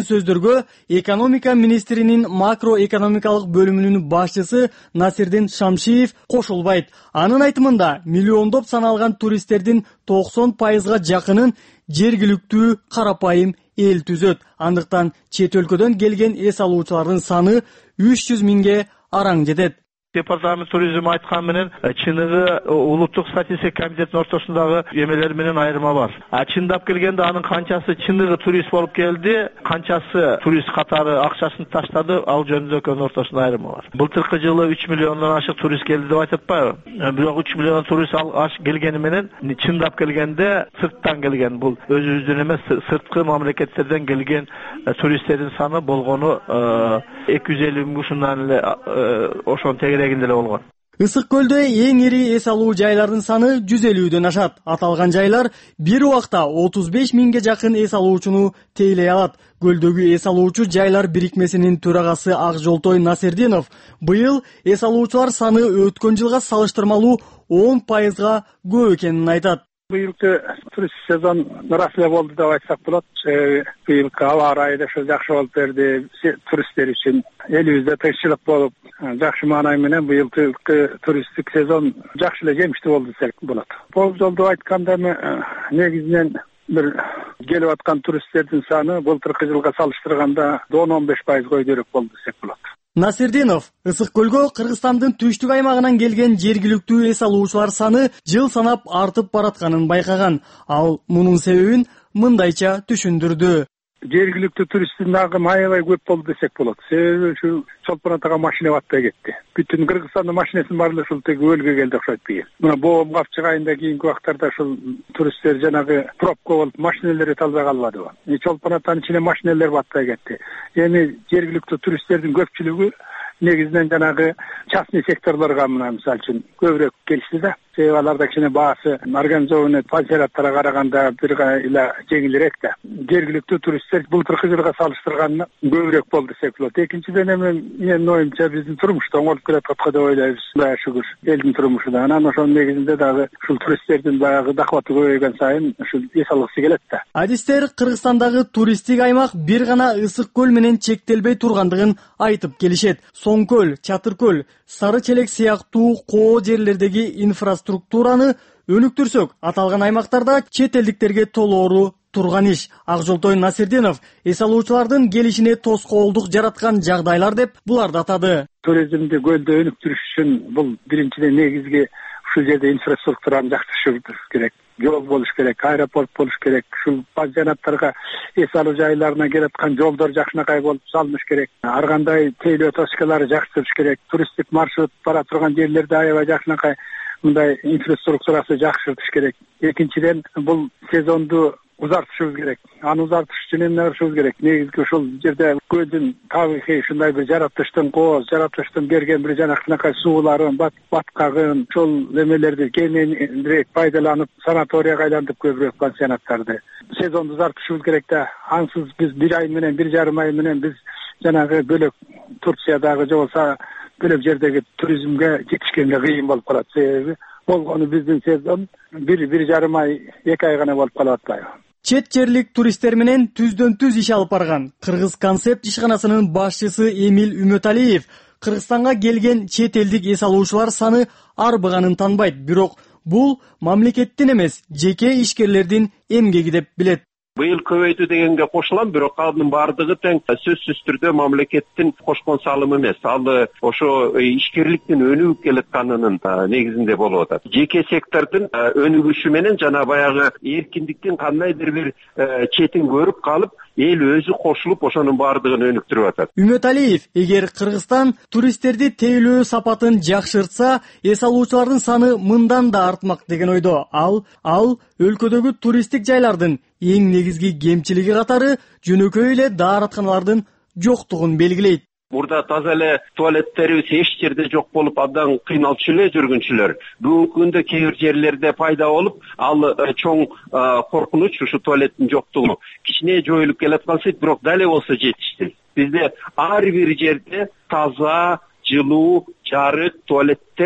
көрсөтүүлөргө экономика министринин макроэкономикалык бөлүмүнүн башчысы Насирдин Шамшиев кошулбайт. Анын айтымында миллиондоп саналган туристтердин токсон пайызга жакынын жергиликтүү карапайым эл түзөт. Андыктан чет өлкөдөн келген эс алуучулардын саны үч жүз миңге араң жетет. Департамент туризм айткан менен чыныгы улуттук статистика комитетинин ортосундагы эмелер менен айырма бар. А чындап келгенде анын канчасы чыныгы турист болуп келди, канчасы турист катары акчасын таштады, ал жөнүндө экөөнүн ортосунда айырма бар. Былтыркы жылы үч миллиондон ашык турист келди деп айтып атпайбы? Бирок үч миллион турист ашык келгени менен чындап келгенде сырттан келген, бул өзүбүздүн эмес, сырткы мамлекеттерден келген туристтердин саны болгону эки жүз элүү миң ушундан эле ошонун тегерегинде эле болгон. Ысык көлдө эң ири эс алуу жайлардын саны жүз элүүдөн ашат. Аталган жайлар бир убакта отуз беш миңге жакын эс алуучуну тейлей алат. Көлдөгү эс алуучу жайлар бирикмесинин төрагасы Акжолтой Насирдинов быйыл эс алуучулар саны өткөн жылга салыштырмалуу он пайызга көп экенин айтат. Быйылкы турист сезон ырас эле болду деп айтсак болот. Быйылкы аба ырайы да жакшы болуп берди туристтер үчүн. Элибизде тынччылык болуп, жакшы маанай менен быйылкы туристтик сезон жакшы эле жемиштүү болду десек болот. Бул жолду айтканда негизинен бир келип аткан туристтердин саны былтыркы жылга салыштырганда он он беш пайызга көбүрөөк болду десек болот. Насирдинов Ысык көлгө Кыргызстандын түштүк аймагынан келген жергиликтүү эс алуучулар саны жыл санап артып баратканын байкаган. Ал мунун себебин мындайча түшүндүрдү. Жергиликтүү туристтин дагы аябай көп болду десек болот. Себеби ушу Чолпон атага машина батпай кетти. Бүтүн Кыргызстандын машинесин баары ушул теги өлкөгө келди окшойт бийил. Мына боом капчык айында кийинки убактарда ушул туристтер жанагы пробка болуп машинелери талбай калбады. Чолпон атанын ичине машинелер батпай кетти. Эми жергиликтүү туристтердин көпчүлүгү негизинен жанагы частный секторлорго мына мисалы үчүн көбүрөөк келишти да. Себеби аларда кичине баасы организованный пансионаттарга караганда бир эле жеңилирээк да. Жергиликтүү туристтер былтыркы жылга салыштырганда көбүрөөк болду десек болот. Экинчиден эми менин оюмча биздин турмушта оңолуп келип аткан деп ойлойбуз. Бая шүгүр элдин турмушу да. Анан ошонун негизинде дагы ушул туристтердин баягы дохваты көбөйгөн сайын ушул эс алгысы келет да. Адистер Кыргызстандагы туристтик аймак бир гана Ысык көл менен чектелбей тургандыгын айтып келишет. Соң көл, Чатыр көл, Сары Челек сыяктуу коо жерлердеги инфраструктураны өнүктүрсөк, аталган аймактарда чет элдиктерге толоору турган иш. Акжолтой Насирдинов эс алуучулардын келишине тоскоолдук жараткан жагдайлар деп буларды атады. Туризмди көлдө өнүктүрүш үчүн бул биринчиден негизги ушул жерде инфраструктураны жакшыртыш керек. Жол болуш керек, аэропорт болуш керек. Ушул пансионаттарга эс алуу жайларына келаткан жолдор жакшынакай болуп салыныш керек. Ар кандай тейлөө точкалары жакшыртыш керек. Туристтик маршрут бара турган жерлерде аябай жакшынакай мындай инфраструктурасы жакшыртыш керек. Экинчиден бул сезонду узартышыбыз керек. Аны узартыш үчүн эмне кылышыбыз керек? Негизги ушул жерде көлдүн табигый ушундай бир жаратылыштын кооз, жаратылыштын берген бир жанакынакай сууларын, баткагын, ушул эмелерди кеңирээк пайдаланып, санаторияга айлантып көбүрөөк пансионаттарды сезонду узартышыбыз керек да. Ансыз биз бир ай менен, бир жарым ай менен биз жанагы бөлөк Турциядагы же болбосо бөлөк жердеги туризмге жетишкенге кыйын болуп калат. Себеби болгону биздин сезон бир бир жарым ай, эки ай гана болуп калып атпайбы. Чет жерлик туристтер менен түздөн түз иш алып барган Кыргыз концепт ишканасынын башчысы Эмил Үмөталиев Кыргызстанга келген чет элдик эс алуучулар саны арбыганын танбайт, бирок бул мамлекеттин эмес, жеке ишкерлердин эмгеги деп билет. Быйыл көбөйтүү дегенге кошулам, бирок алардын баардыгы тең сөзсүз түрдө мамлекеттин кошкон салымы эмес. Ал ошо ишкерликтин өнүгүп келатканынын негизинде болуп атат. Жеке сектордун өнүгүшү менен жана баягы эркиндиктин кандайдыр бир четин көрүп калып, эл өзү кошулуп ошонун баардыгын өнүктүрүп атат. Үмөталиев, эгер Кыргызстан туристтерди тейлөө сапатын жакшыртса, эс алуучулардын саны мындан да артмак деген ойдо. Ал ал өлкөдөгү туристтик жайлардын эң негизги кемчилиги катары жөнөкөй эле дааратканалардын жоктугун белгилейт. Мурда таза эле туалеттерибиз эч жерде жок болуп, абдан кыйналчу эле жүргүнчүлөр. Бүгүнкү күндө кээ бир жерлерде пайда болуп, ал чоң коркунуч ушу туалеттин жоктугу. Кичине жоюлуп келаткансы, бирок дале болсо жетиштүү. Бизде ар бир жерде таза, жылуу, жарык, туалеттер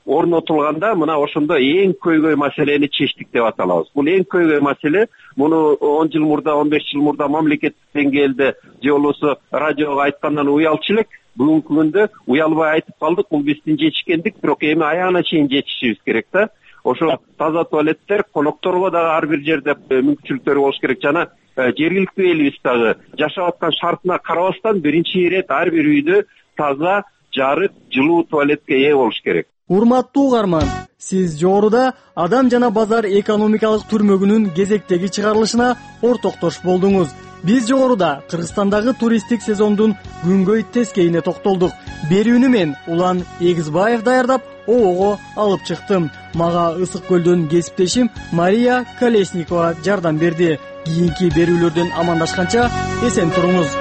орнотулганда мына ошондо эң көйгөй маселени чечтик деп аталабыз. Бул эң көйгөй маселе. Муну он жыл мурда, он беш жыл мурда мамлекеттик деңгээлде же болбосо радиого айткандан уялчу элек. Бүгүнкү күндө уялбай айтып калдык, бул биздин жетишкендик, бирок эми аягына чейин жетишибиз керек да. Ошо таза туалеттер, конокторго дагы ар бир жерде мүмкүнчүлүктөрү болуш керек. Жана жергиликтүү элибиз дагы жашап аткан шартына карабастан биринчи ирет ар бир үйдө таза, жарык, жылуу туалетке ээ болуш керек. Урматтуу угарман, сиз жогоруда Адам жана базар экономикалык түрмөгүнүн кезектеги чыгарылышына ортоктош болдуңуз. Биз жогоруда Кыргызстандагы туристтик сезондун күнгөй тескейине токтолдук. Берүүнү мен Улан Эгизбаев даярдап, обого алып чыктым. Мага Ысык көлдөн кесиптешим Мария Колесникова жардам берди. Кийинки берүүлөрдөн амандашканча эсен туруңуз.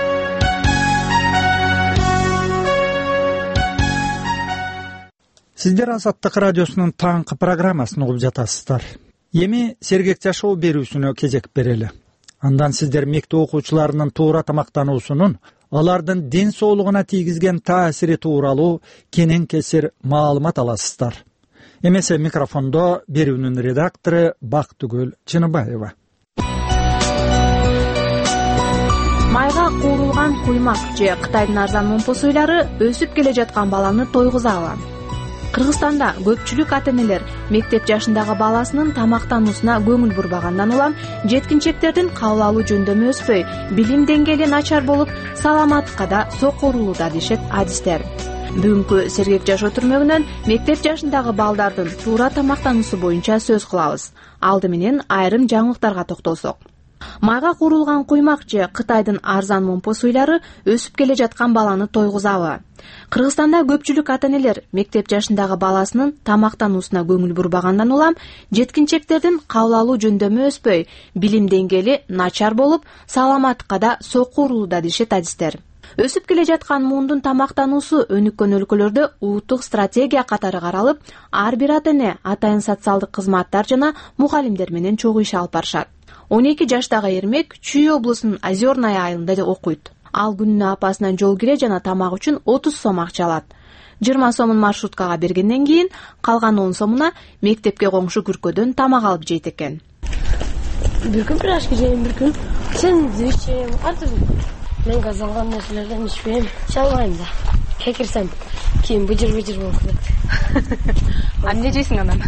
Сиздер Азаттык радиосунун таңкы программасын угуп жатасыздар. Эми сергек жашоо берүүсүнө кезек берели. Андан сиздер мектеп окуучуларынын туура тамактануусунун алардын ден соолугуна тийгизген таасири тууралуу кенен кесир маалымат аласыздар. Эмесе микрофондо берүүнүн редактору Бактыгүл Чыныбаева. Майга куурулган куймак же Кытайдын арзан момпосуйлары өсүп келе жаткан баланы тойгузабы? Кыргызстанда көпчүлүк ата-энелер мектеп жашындагы баласынын тамактануусуна көңүл бурбагандан улам жеткинчектердин кабыл алуу жөндөмү өспөй, билим деңгээли начар болуп, саламаттыкка да сокурулууда дешет адистер. Бүгүнкү сергек жашоо түрмөгүнөн мектеп жашындагы балдардын туура тамактануусу боюнча сөз кылабыз. Алды менен айрым жаңылыктарга токтолсок. Майга куурулган куймак же Кытайдын арзан момпосуйлары өсүп келе жаткан баланы тойгузабы? Кыргызстанда көпчүлүк ата-энелер мектеп жашындагы баласынын тамактануусуна көңүл бурбагандан улам жеткинчектердин кабыл алуу жөндөмү өспөй, билим деңгээли начар болуп, саламаттыкка да сокурулууда дешет адистер. Өсүп келе жаткан муундун тамактануусу өнүккөн өлкөлөрдө улуттук стратегия катары каралып, ар бир ата-эне атайын социалдык кызматтар жана мугалимдер менен чогуу иш алып барышат. он эки жаштагы Эрмек Чүй облусунун Озерная айылында окуйт. Ал күнүнө апасынан жол кире жана тамак үчүн отуз сом акча алат. жыйырма сомун маршруткага бергенден кийин калган он сомуна мектепке коңшу күркөдөн тамак алып жейт экен. Бир күн пирожки жейм, бир күн сэндвич жейм. Артып мен газ алган нерселерден ичпейм, чалбайм да. Кекирсем кийин быжыр-быжыр болуп кетет. А эмне жейсиң анан?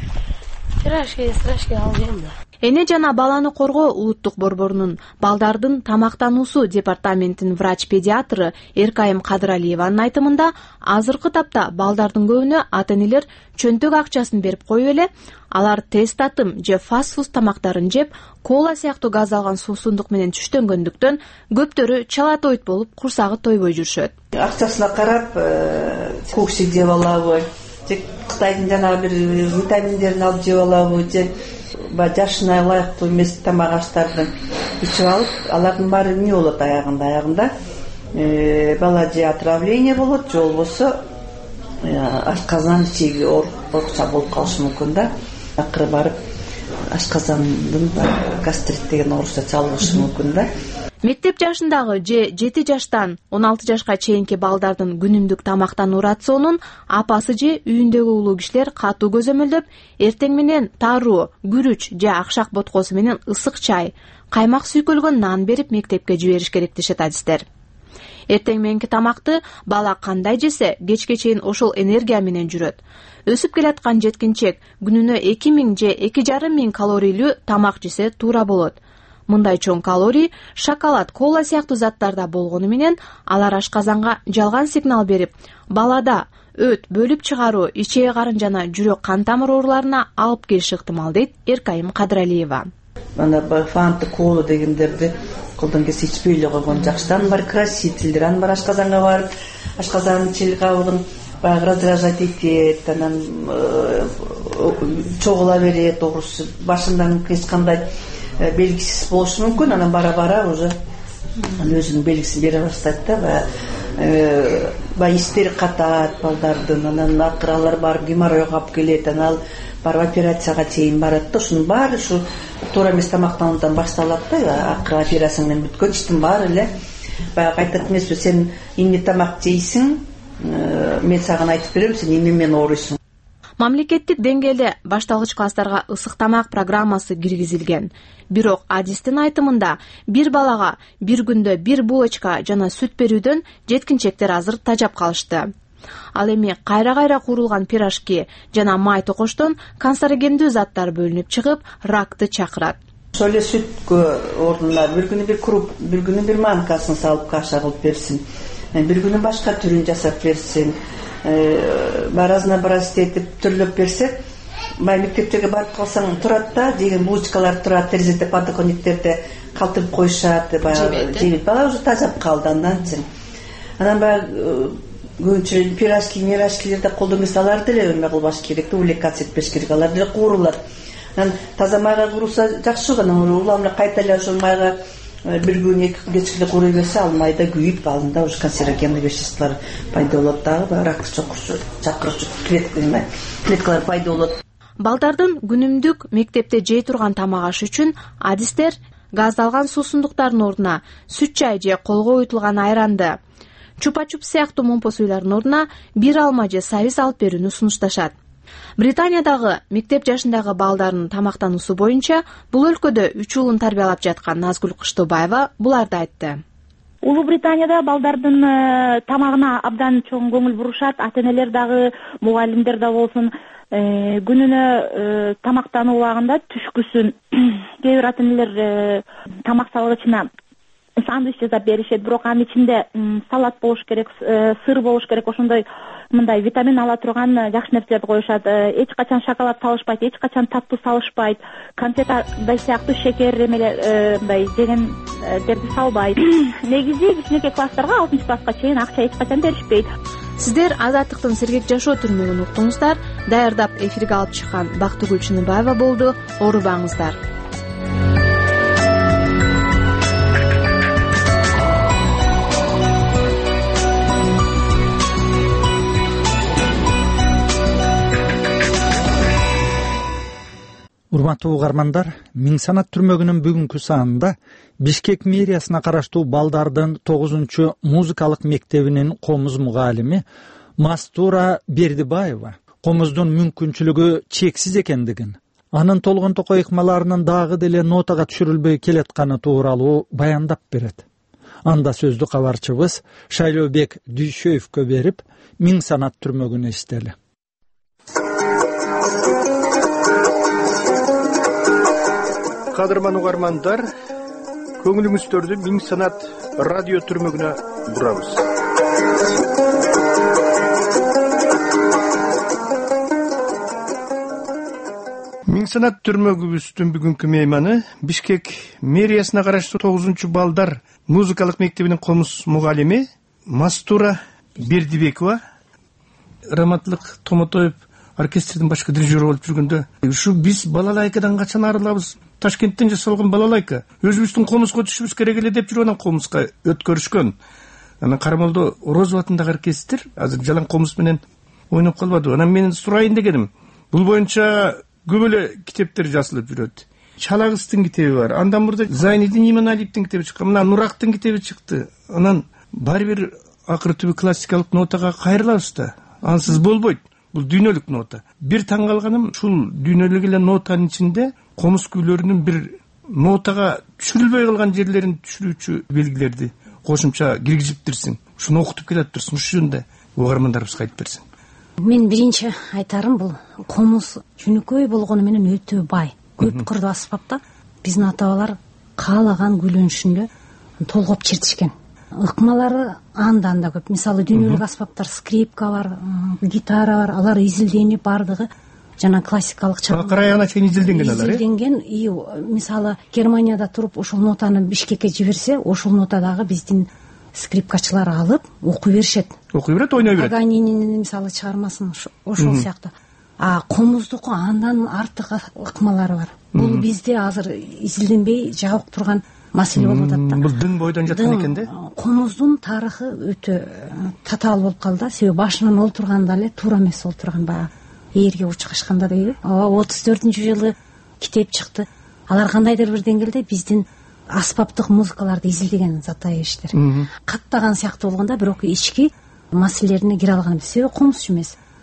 Пирожки, сырашки алып жейм да. Эне жана баланы коргоо улуттук борборунун балдардын тамактануусу департаментинин врач-педиатры Эркайым Кадыралиеванын айтымында, азыркы тапта балдардын көбүнө ата-энелер чөнтөк акчасын берип коюп эле, алар тест татым же фаст-фуд тамактарын жеп, кола сыяктуу газ алган суусундук менен түштөнгөндүктөн көптөрү чалатоид болуп, курсагы тойбой жүрүшөт. Акчасына карап, куксик жеп алабы, же Кытайдын жана бир витаминдерин алып жеп алабы, же жашына ылайыктуу эмес тамак аштарды ичип алып, алардын баары эмне болот аягында? Аягында бала же отравление болот, же болбосо ашказан ичеги оорукча болуп калышы мүмкүн да. Акыры барып ашказандын гастрит деген оорукча чалышы мүмкүн да. Мектеп жашындагы же жети жаштан он алты жашка чейинки балдардын күнүмдүк тамактануу рационун апасы же үйүндөгү улуу кишилер катуу көзөмөлдөп, эртең менен таруу, күрүч же акшак боткосу менен ысык чай, каймак сүйкөлгөн нан берип мектепке жибериш керек дешет адистер. Эртең мененки тамакты бала кандай жесе, кечке чейин ошол энергия менен жүрөт. Өсүп келаткан жеткинчек күнүнө эки миң же эки жарым миң калорийлүү тамак жесе туура болот. Мындай чоң калорий шоколад, кола сыяктуу заттарда болгону менен алар ашказанга жалган сигнал берип, балада өт, бөлүп чыгаруу, ичеги карын жана жүрөк кан тамыр ооруларына алып келиши ыктымал, дейт Эркайым Кадыралиева. Мына фанты, кола дегендерди колдон келсе ичпей эле койгон жакштан бар, красительдер, анан бар ашказанга барып, ашказанын ичеги кабыгын баягы раздражать этет, анан чогула берет, оорусу башындан эч кандай белгисиз болушу мүмкүн, анан бара-бара уже өзүнүн белгисин бере баштайт да. Баягы истери катат балдардын, анан акыры алар барып геморройго алып келет, анан барып операцияга чейин барат да. Ушунун баары ушу туура эмес тамактануудан башталат да. Акыры операция менен бүткөн иштин баары эле баягы айтат эмеспи, сен эмне тамак жейсиң, мен сага айтып берем, сен эмне менен ооруйсуң. мамлекеттик деңгээлде башталгыч класстарга ысык тамак программасы киргизилген. Бирок Адистин айтымында бир балага бир күндө бир булочка жана сүт берүүдөн жеткинчектер азыр тажап калышты. Ал эми кайра-кайра куурулган пирожки жана май токоштон канцерогендүү заттар бөлүнүп чыгып, ракты чакырат. Ошол эле сүткө ордуна бир күнү бир круп, бир күнү бир манкасын салып каша кылып берсин. Бир күнү башка түрүн жасап берсин. Разнообразие этип түрлөп берсе, бай мектептерге барып калсаң турат да, деген булочкалар турат, терезеде подоконниктерде калтырып коюшат, баягы жебейт. Бала уже тажап калды андан чын. Анан баягы көбүнчө пирожки, мирожкилерде колдон келсе аларды эле эме кылбаш керек да, увлекаться этпеш керек. Алар деле куурулат. Анан таза майга куурулса жакшы, анан улам эле кайта эле ошол майга бир күн эки кечке кууруй берсе, ал майда күйүп, алында уже канцерогендүү веществолор пайда болот дагы, рак чокурчу, чакырчу клеткалар пайда болот. Балдардын күнүмдүк мектепте жей турган тамак ашы үчүн адистер газдалган суусундуктардын ордуна сүт чай же колго уютулган айранды, чупа-чуп сыяктуу момпосуйлардын ордуна бир алма же сабиз алып берүүнү сунушташат. Британиядагы мектеп жашындагы балдардын тамактануусу боюнча бул өлкөдө үч уулун тарбиялап жаткан Назгүл Кыштообаева буларды айтты. Улуу Британияда балдардын тамагына абдан чоң көңүл бурушат. Ата-энелер дагы, мугалимдер да болсун, күнүнө тамактануу убагында түшкүсүн кээ бир ата-энелер тамак салгычына сандвич жасап беришет, бирок анын ичинде салат болуш керек, сыр болуш керек, ошондой мындай витамин ала турган жакшы нерселерди коюшат. Эч качан шоколад салышпайт, эч качан таттуу салышпайт, конфетадай сыяктуу шекер эмелер мындай жегендерди салбайт. Негизи кичинекей класстарга, алтынчы класска чейин акча эч качан беришпейт. Сиздер Азаттыктын сергек жашоо түрмөгүн уктуңуздар. Даярдап эфирге алып чыккан Бактыгүл Чыныбаева болду. Оорубаңыздар. Урматтуу угармандар, Миң санат түрмөгүнүн бүгүнкү саанында Бишкек мэриясына караштуу балдардын тогузунчу музыкалык мектебинин комуз мугалими Мастура Бердибаева комуздун мүмкүнчүлүгү чексиз экендигин, анын толгонтокой ыкмаларынын дагы деле нотага түшүрүлбөй келатканы тууралуу баяндап берет. Анда сөздү кабарчыбыз Шайлообек Дүйшөевгө берип, Миң санат түрмөгүн эстели. Кадырман угармандар, көңүлүңүздөрдү Миң санат радио түрмөгүнө бурабыз. Миң санат түрмөгүбүздүн бүгүнкү мейманы Бишкек мэриясына караштуу тогузунчу балдар музыкалык мектебинин комуз мугалими Мастура Бердибекова. Раматлык Томотоев оркестрдин башкы дирижеру болуп жүргөндө, ушу биз балалайкадан качан арылабыз? Ташкенттен жасалган балалайка. Өзүбүздүн комузга түшүбүз керек эле деп жүрүп анан комузга өткөрүшкөн. Анан Карамолдо Розов атындагы оркестр азыр жалаң комуз менен ойноп калбады. Анан мен сурайын дегеним, бул боюнча көп эле китептер жазылып жүрөт. Чалагыздын китеби бар. Андан мурда Зайнидин Иманалиевдин китеби чыккан. Мына Нурактын китеби чыкты. Анан баары бир акыры түбү классикалык нотага кайрылабыз да. Ансыз болбойт. Бул дүйнөлүк нота. Бир таң калганым, ушул дүйнөлүк эле нотанын ичинде комуз күйлөрүнүн бир нотага түшүрүлбөй калган жерлерин түшүрүүчү белгилерди кошумча киргизиптирсиң. Ушуну окутуп келатырсың, ушул жөнүндө угармандарыбызга айтып берсең. Мен биринчи айтарым, бул комуз жөнөкөй болгону менен өтө бай, көп кырдуу аспапта. Биздин ата-бабалар каалаган күйлөнүшүндө толгоп чертишкен. Ыкмалары андан да көп. Мисалы дүйнөлүк аспаптар, скрипка бар, гитара бар, алар изилденип бардыгы жана классикалык чалгы. Акыраяна чейин изилденген алар. Изилденген, и мисалы Германияда туруп ошол нотаны Бишкекке жиберсе, ошол нотадагы биздин скрипкачылар алып окуй беришет. Окуй берет, ойной берет. Паганинин мисалы чыгармасын ошол сыяктуу. А комуздуку андан артык ыкмалары бар. Бул бизде азыр изилденбей жабык турган маселе болуп атат да. Бул дың бойдон жаткан экен да. Комуздун тарыхы өтө татаал болуп калды. Себеби башынан олтурганда эле туура эмес олтурган, баягы ээрге учкашканда дейби. отуз төртүнчү жылы китеп чыкты. Алар кандайдыр бир деңгээлде биздин аспаптык музыкаларды изилдеген зата эштер. Каттаган сыяктуу болгондо, бирок ички маселелерине кире алган эмес. Себеби комузчу эмес.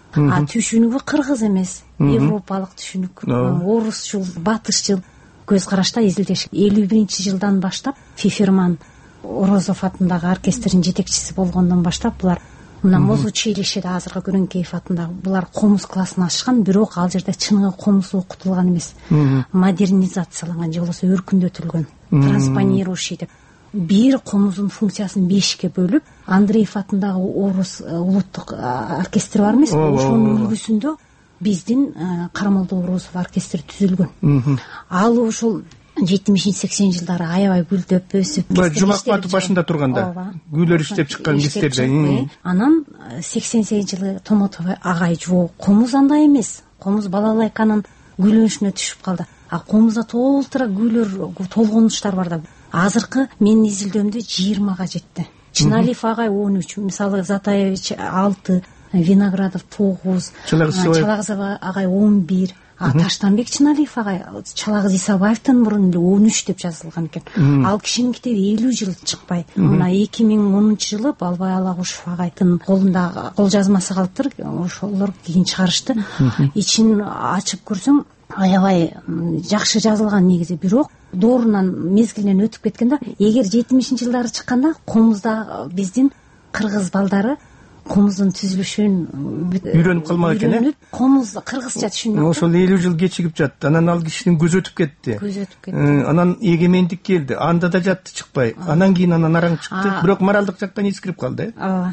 а түшүнүгү кыргыз эмес, европалык түшүнүк, орусчул, батышчыл көз карашта изилдеш. элүү биринчи жылдан баштап Фиферман Орозов атындагы оркестрдин жетекчиси болгондон баштап булар мына Мозучилищеде азыркы Күрөңкеев атындагы булар комуз классын ачкан, бирок ал жерде чыныгы комуз окутулган эмес, модернизацияланган же болбосо өркүндөтүлгөн, транспонирующий деп. Бир комуздун функциясын бешикке бөлүп, Андреев атындагы Орус улуттук оркестри бар эмес, ошонун үлгүсүндө биздин Карамолдо Орозов оркестри түзүлгөн. Ал ошол жетимишинчи сексенинчи жылдары аябай гүлдөп өсүп, Жумакматов башында турганда гүлдөр иштеп чыккан кездерде. Анан сексен сегизинчи жылы Томотов агай жок, комуз андай эмес, комуз балалайканын гүлөнүшүнө түшүп калды. А комузда толтура гүлөр, толгонуштар бар да. Азыркы менин изилдөөмдө жыйырмага жетти. Чыналиев агай он үч, мисалы Затаевич алты, Виноградов тогуз, Чалагызов агай он бир, а Таштанбек Чыналиев агай Чалагыз Исабаевден мурун эле он үч деп жазылган экен. Ал кишинин китеби элүү жыл чыкпай. Мына эки миң онунчу жылы Балбай Алагушев агайдын колунда кол жазмасы калыптыр, ошолор кийин чыгарышты. Ичин ачып көрсөң аябай жакшы жазылган негизи, бирок доорунан мезгилинен өтүп кеткен да. Эгер жетимишинчи жылдары чыкканда комузда биздин кыргыз балдары комуздун түзүлүшүн үйрөнүп калмак экен, э? Комуз кыргызча түшүнмөк. Ошол элүү жыл кечигип жатты. Анан ал кишинин көзү өтүп кетти. Көзү өтүп кетти. Анан эгемендик келди. Анда да жатты чыкпай. Анан кийин анан араң чыкты. Бирок моралдык жактан эскирип калды, э? Ооба.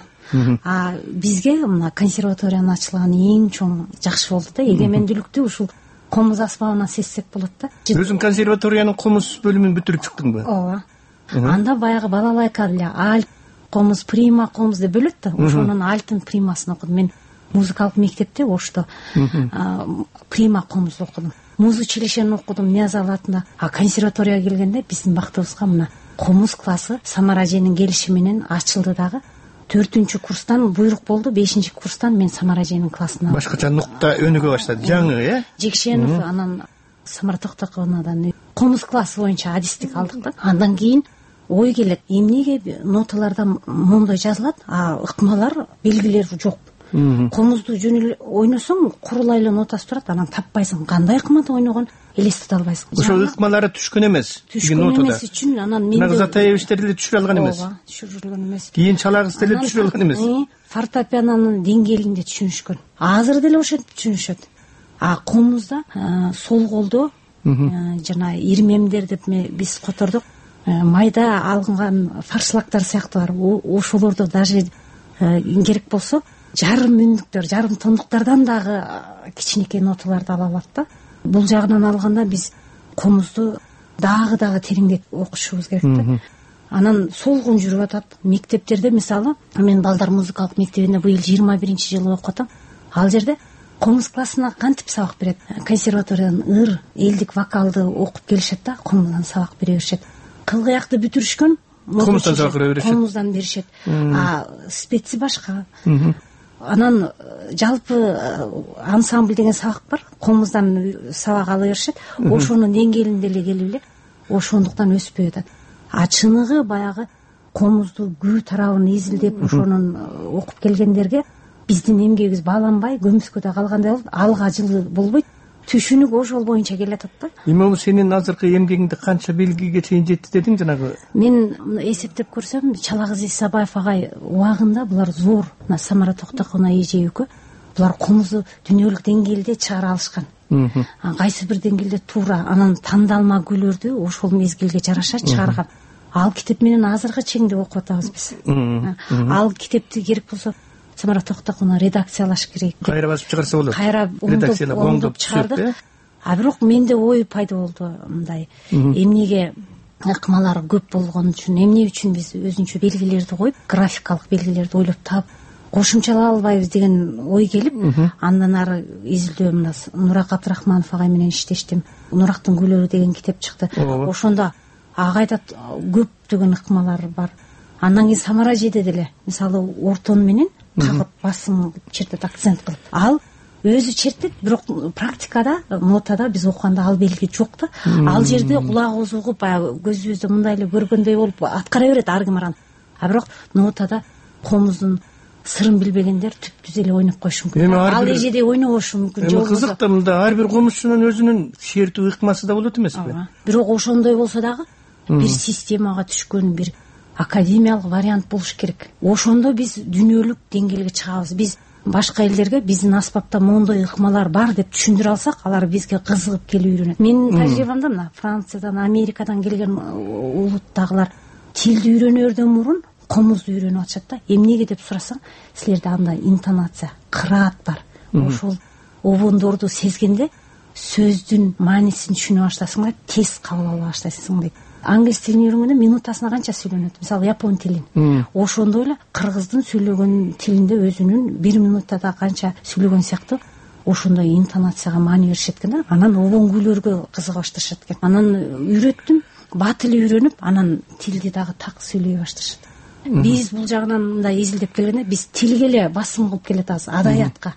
А бизге мына консерваториянын ачылганы эң чоң жакшы болду да. Эгемендүүлүктү ушул комуз аспабынан сезсек болот да. Өзүң консерваториянын комуз бөлүмүн бүтүрүп чыктыңбы? Ооба. Анда баягы балалайка эле альт комуз, прима комуз деп бөлөт да. Ошонун альтын примасын окудум. Мен музыкалык мектепте Ошто прима комуз окудум. Музучилищени окудум Ниязалы атында. А консерваторияга келгенде биздин бактыбызга мына комуз классы Самара эженин келиши менен ачылды дагы. төртүнчү курстан буйрук болду, бешинчи курстан мен Самара эженин классына. Башкача нукта өнүгө баштады. Жаңы, э? Жекшенов, анан Самара Токтокованадан комуз классы боюнча адистик алдык да. Андан кийин ой келет, эмнеге ноталарда мондой жазылат, а ыкмалар, белгилер жок. Комузду жөн эле ойносоң, курулай эле нотасы турат, анан таппайсың, кандай ыкмада ойногон элестете албайсың. Ошол ыкмалары түшкөн эмес. Түшкөн эмес үчүн анан мен Затаевичтер деле түшүрө алган эмес. Ооба, түшүрүлгөн эмес. Кийин Чалагыз деле түшүрө алган эмес. Фортепианонун деңгээлинде түшүнүшкөн. Азыр деле ошентип түшүнүшөт. А комузда сол колдо жана ирмемдер деп биз котордук. Майда алынган фаршлактар сыяктуу бар. Ошолорду даже керек болсо жарым үндүктөр, жарым тондуктардан дагы кичинекей ноталарды ала алат да. Бул жагынан алганда биз комузду дагы дагы тереңдетип окушубуз керек да. Анан солгун жүрүп атат. Мектептерде мисалы, мен балдар музыкалык мектебинде быйыл жыйырма биринчи жылы окуп атам. Ал жерде комуз классына кантип сабак берет? Консерваториядан ыр, элдик вокалды окуп келишет да, комуздан сабак бере беришет. Кылгыякты бүтүрүшкөн, комуздан сабак бере беришет. Комуздан беришет. А специ башка. Анан жалпы ансамбль деген сабак бар, комуздан сабак ала беришет. Ошонун деңгээлинде эле келип эле ошондуктан өспөй атат. А чыныгы баягы комузду күү тарабын изилдеп ошонун окуп келгендерге биздин эмгегибиз бааланбай көмүскөдө калгандай болуп, алга жылы болбойт. Түшүнүк ошол боюнча келатат да. Эми сенин азыркы эмгегиңде канча белгиге чейин жетти дедиң жанагы? Мен эсептеп көрсөм, Чалагыз Исабаев агай убагында булар зор, мына Самара Токтоковна эже экөө, булар комузду дүйнөлүк деңгээлде чыгара алышкан. Кайсы бир деңгээлде туура, анан тандалма күйлөрдү ошол мезгилге жараша чыгарган. Ал китеп менен азыркы чеңде окуп атабыз биз. Ал китепти керек болсо Самара Токтоковна редакциялаш керек. Кайра басып чыгарса болот. Кайра оңдоп чыгардык. А бирок менде ой пайда болду мындай. Эмнеге ыкмалар көп болгон үчүн, эмне үчүн биз өзүнчө белгилерди коюп, графикалык белгилерди ойлоп таап кошумчалай албайбыз деген ой келип, андан ары изилдөө мына Нурак Абдрахманов агай менен иштештим. Нурактын күйлөрү деген китеп чыкты. Ошондо агайда көптөгөн ыкмалар бар. Андан кийин Самара эжеде деле мисалы ортон менен тагып басым чертет, акцент кылып. Ал өзү чертет, бирок практикада, нотада биз окуганда ал белги жок да. Ал жерде кулагыбыз угуп, баягы көзүбүздө мындай эле көргөндөй болуп аткара берет ар ким араны. А бирок нотада комуздун сырын билбегендер түп түз эле ойноп коюшу мүмкүн. Ал эжеде ойнобошу мүмкүн. Эми кызык да мында ар бир комузчунун өзүнүн шертүү ыкмасы да болот эмеспи? Бирок ошондой болсо дагы бир системага түшкөн бир академиялык вариант болуш керек. Ошондо биз дүйнөлүк деңгээлге чыгабыз. Биз башка элдерге биздин аспапта мондой ыкмалар бар деп түшүндүрө алсак, алар бизге кызыгып келип үйрөнөт. Менин тажрыйбамда мына Франциядан, Америкадан келген улуттагылар тилди үйрөнөрдөн мурун комузду үйрөнүп атышат да. Эмнеге деп сурасаң, силерде андай интонация, кыраат бар. Ошол обондорду сезгенде сөздүн маанисин түшүнө баштасың да, тез кабыл ала баштайсың дейт. Англис тилин үйрөнгөндө минутасына канча сүйлөнөт? Мисалы, япон тилин. Ошондой эле кыргыздын сүйлөгөн тилинде өзүнүн бир минутада канча сүйлөгөн сыяктуу ошондой интонацияга маани беришет экен да. Анан обон күйлөргө кызыга башташат экен. Анан үйрөттүм, бат эле үйрөнүп, анан тилди дагы так сүйлөй башташат. Биз бул жагынан мындай изилдеп келгенде биз тилге эле басым кылып келатабыз, адаятка.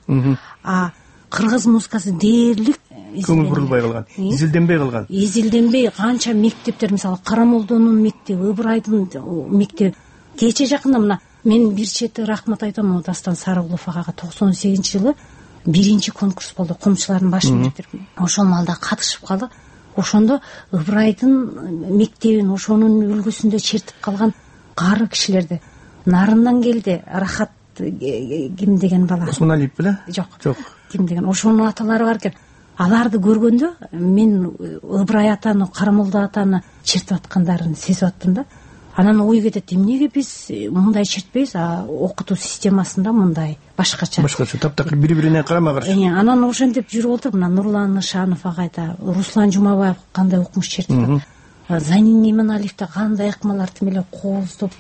А кыргыз музыкасы дээрлик көңүл бурулбай калган, изилденбей калган. Изилденбей канча мектептер, мисалы, Карамолдонун мектеби, Ыбырайдын мектеби. Кече жакында мына мен бир чети рахмат айтам Дастан Сарыгулов агага. токсон сегизинчи жылы биринчи конкурс болду, комчулардын баш мектеби. Ошол маалда катышып калдык. Ошондо Ыбырайдын мектебин, ошонун үлгүсүндө чертип калган кары кишилерди. Нарындан келди Рахат ким деген бала. Осмоналиев беле? Жок. Жок. Ким деген, ошонун аталары бар экен. Аларды көргөндө мен Ыбырай атаны, Карамолдо атаны чертип аткандарын сезип аттым да. Анан ой кетет, эмнеге биз мындай чертпейбиз, а окутуу системасында мындай башкача. Башкача, таптакыр бири-бирине карама-каршы. Анан ошентип жүрүп отуруп, мына Нурлан Нышанов агайда, Руслан Жумабаев кандай укмуш чертип, Занин Иманалиевде кандай ыкмалар тимеле кооздоп.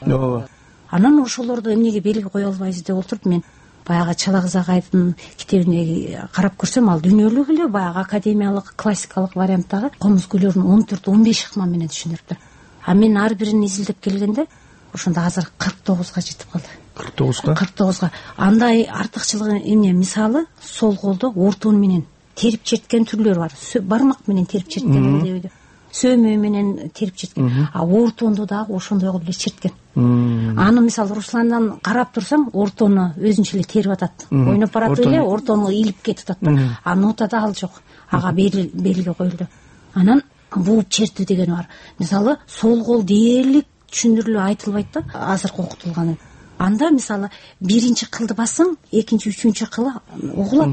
Анан ошолорду эмнеге белги кое албайбыз деп отуруп, мен баягы Чала кыз агайдын китебине карап көрсөм, ал дүйнөлүк эле баягы академиялык классикалык варианттагы комуз күйлөрүн он төрт он беш ыкма менен түшүндүрүптүр. А мен ар бирин изилдеп келгенде ошондо азыр кырк тогузга жетип калды. кырк тогузга? кырк тогузга. Андай артыкчылыгы эмне? Мисалы, сол колдо ортон менен терип черткен түрлөр бар. Бармак менен терип черткен дебейди. Сөөмө менен терип черткен. А ортонду дагы ошондой кылып эле черткен. Аны мисалы Русландан карап турсаң, ортону өзүнчө эле терип атат. Ойноп барат эле ортону илип кетип атат. А нотада ал жок. Ага белги коюлду. Анан бууп чертүү деген бар. Мисалы, сол кол дээрлик түшүндүрүлүп айтылбайт да, азыркы окутулганы. Анда мисалы биринчи кылды бассаң, экинчи, үчүнчү кылы угулат.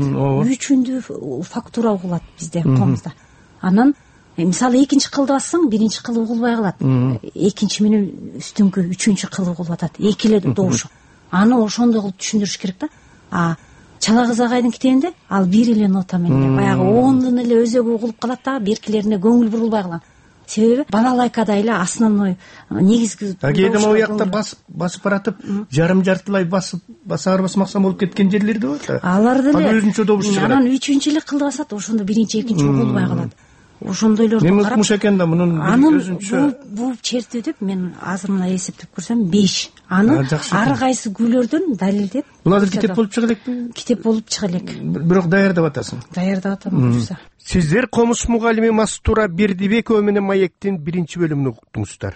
Үчүндү фактура угулат бизде комузда. Анан мисалы экинчи кылды бассаң, биринчи кылы угулбай калат. Экинчи менен үстүңкү үчүнчү кылы угулуп атат. Эки эле добушу. Аны ошондой кылып түшүндүрүш керек да. А Чала кыз агайдын китебинде ал бир эле нота менен баягы ондун эле өзөгү угулуп калат да, беркилерине көңүл бурулбай калган. Себеби балалайкада эле основной негизги. Кээде могу жакта басып басып баратып, жарым жартылай басып баса барбасмаксан болуп кеткен жерлер да бар. Аларды эле өзүнчө добуш чыгарат. Анан үчүнчү эле кылды басат, ошондо биринчи, экинчи угулбай калат. Ошондойлорду карап. Мен укмуш экен да мунун өзүнчө. Бул чертүү деп мен азыр мына эсептеп көрсөм беш. Аны ар кайсы күйлөрдөн далилдеп. Бул азыр китеп болуп чыга элекпи? Китеп болуп чыга элек. Бирок даярдап атасың. Даярдап атам буюрса. Сиздер комуз мугалими Мастура Бердибекова менен Маектин биринчи бөлүмүн уктуңуздар.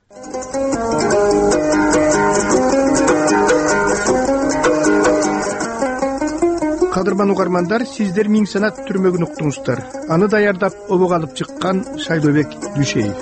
Кадырман угармандар, сиздер Миң санат түрмөгүн уктуңуздар. Аны даярдап обого алып чыккан Шайлообек Дүйшеев.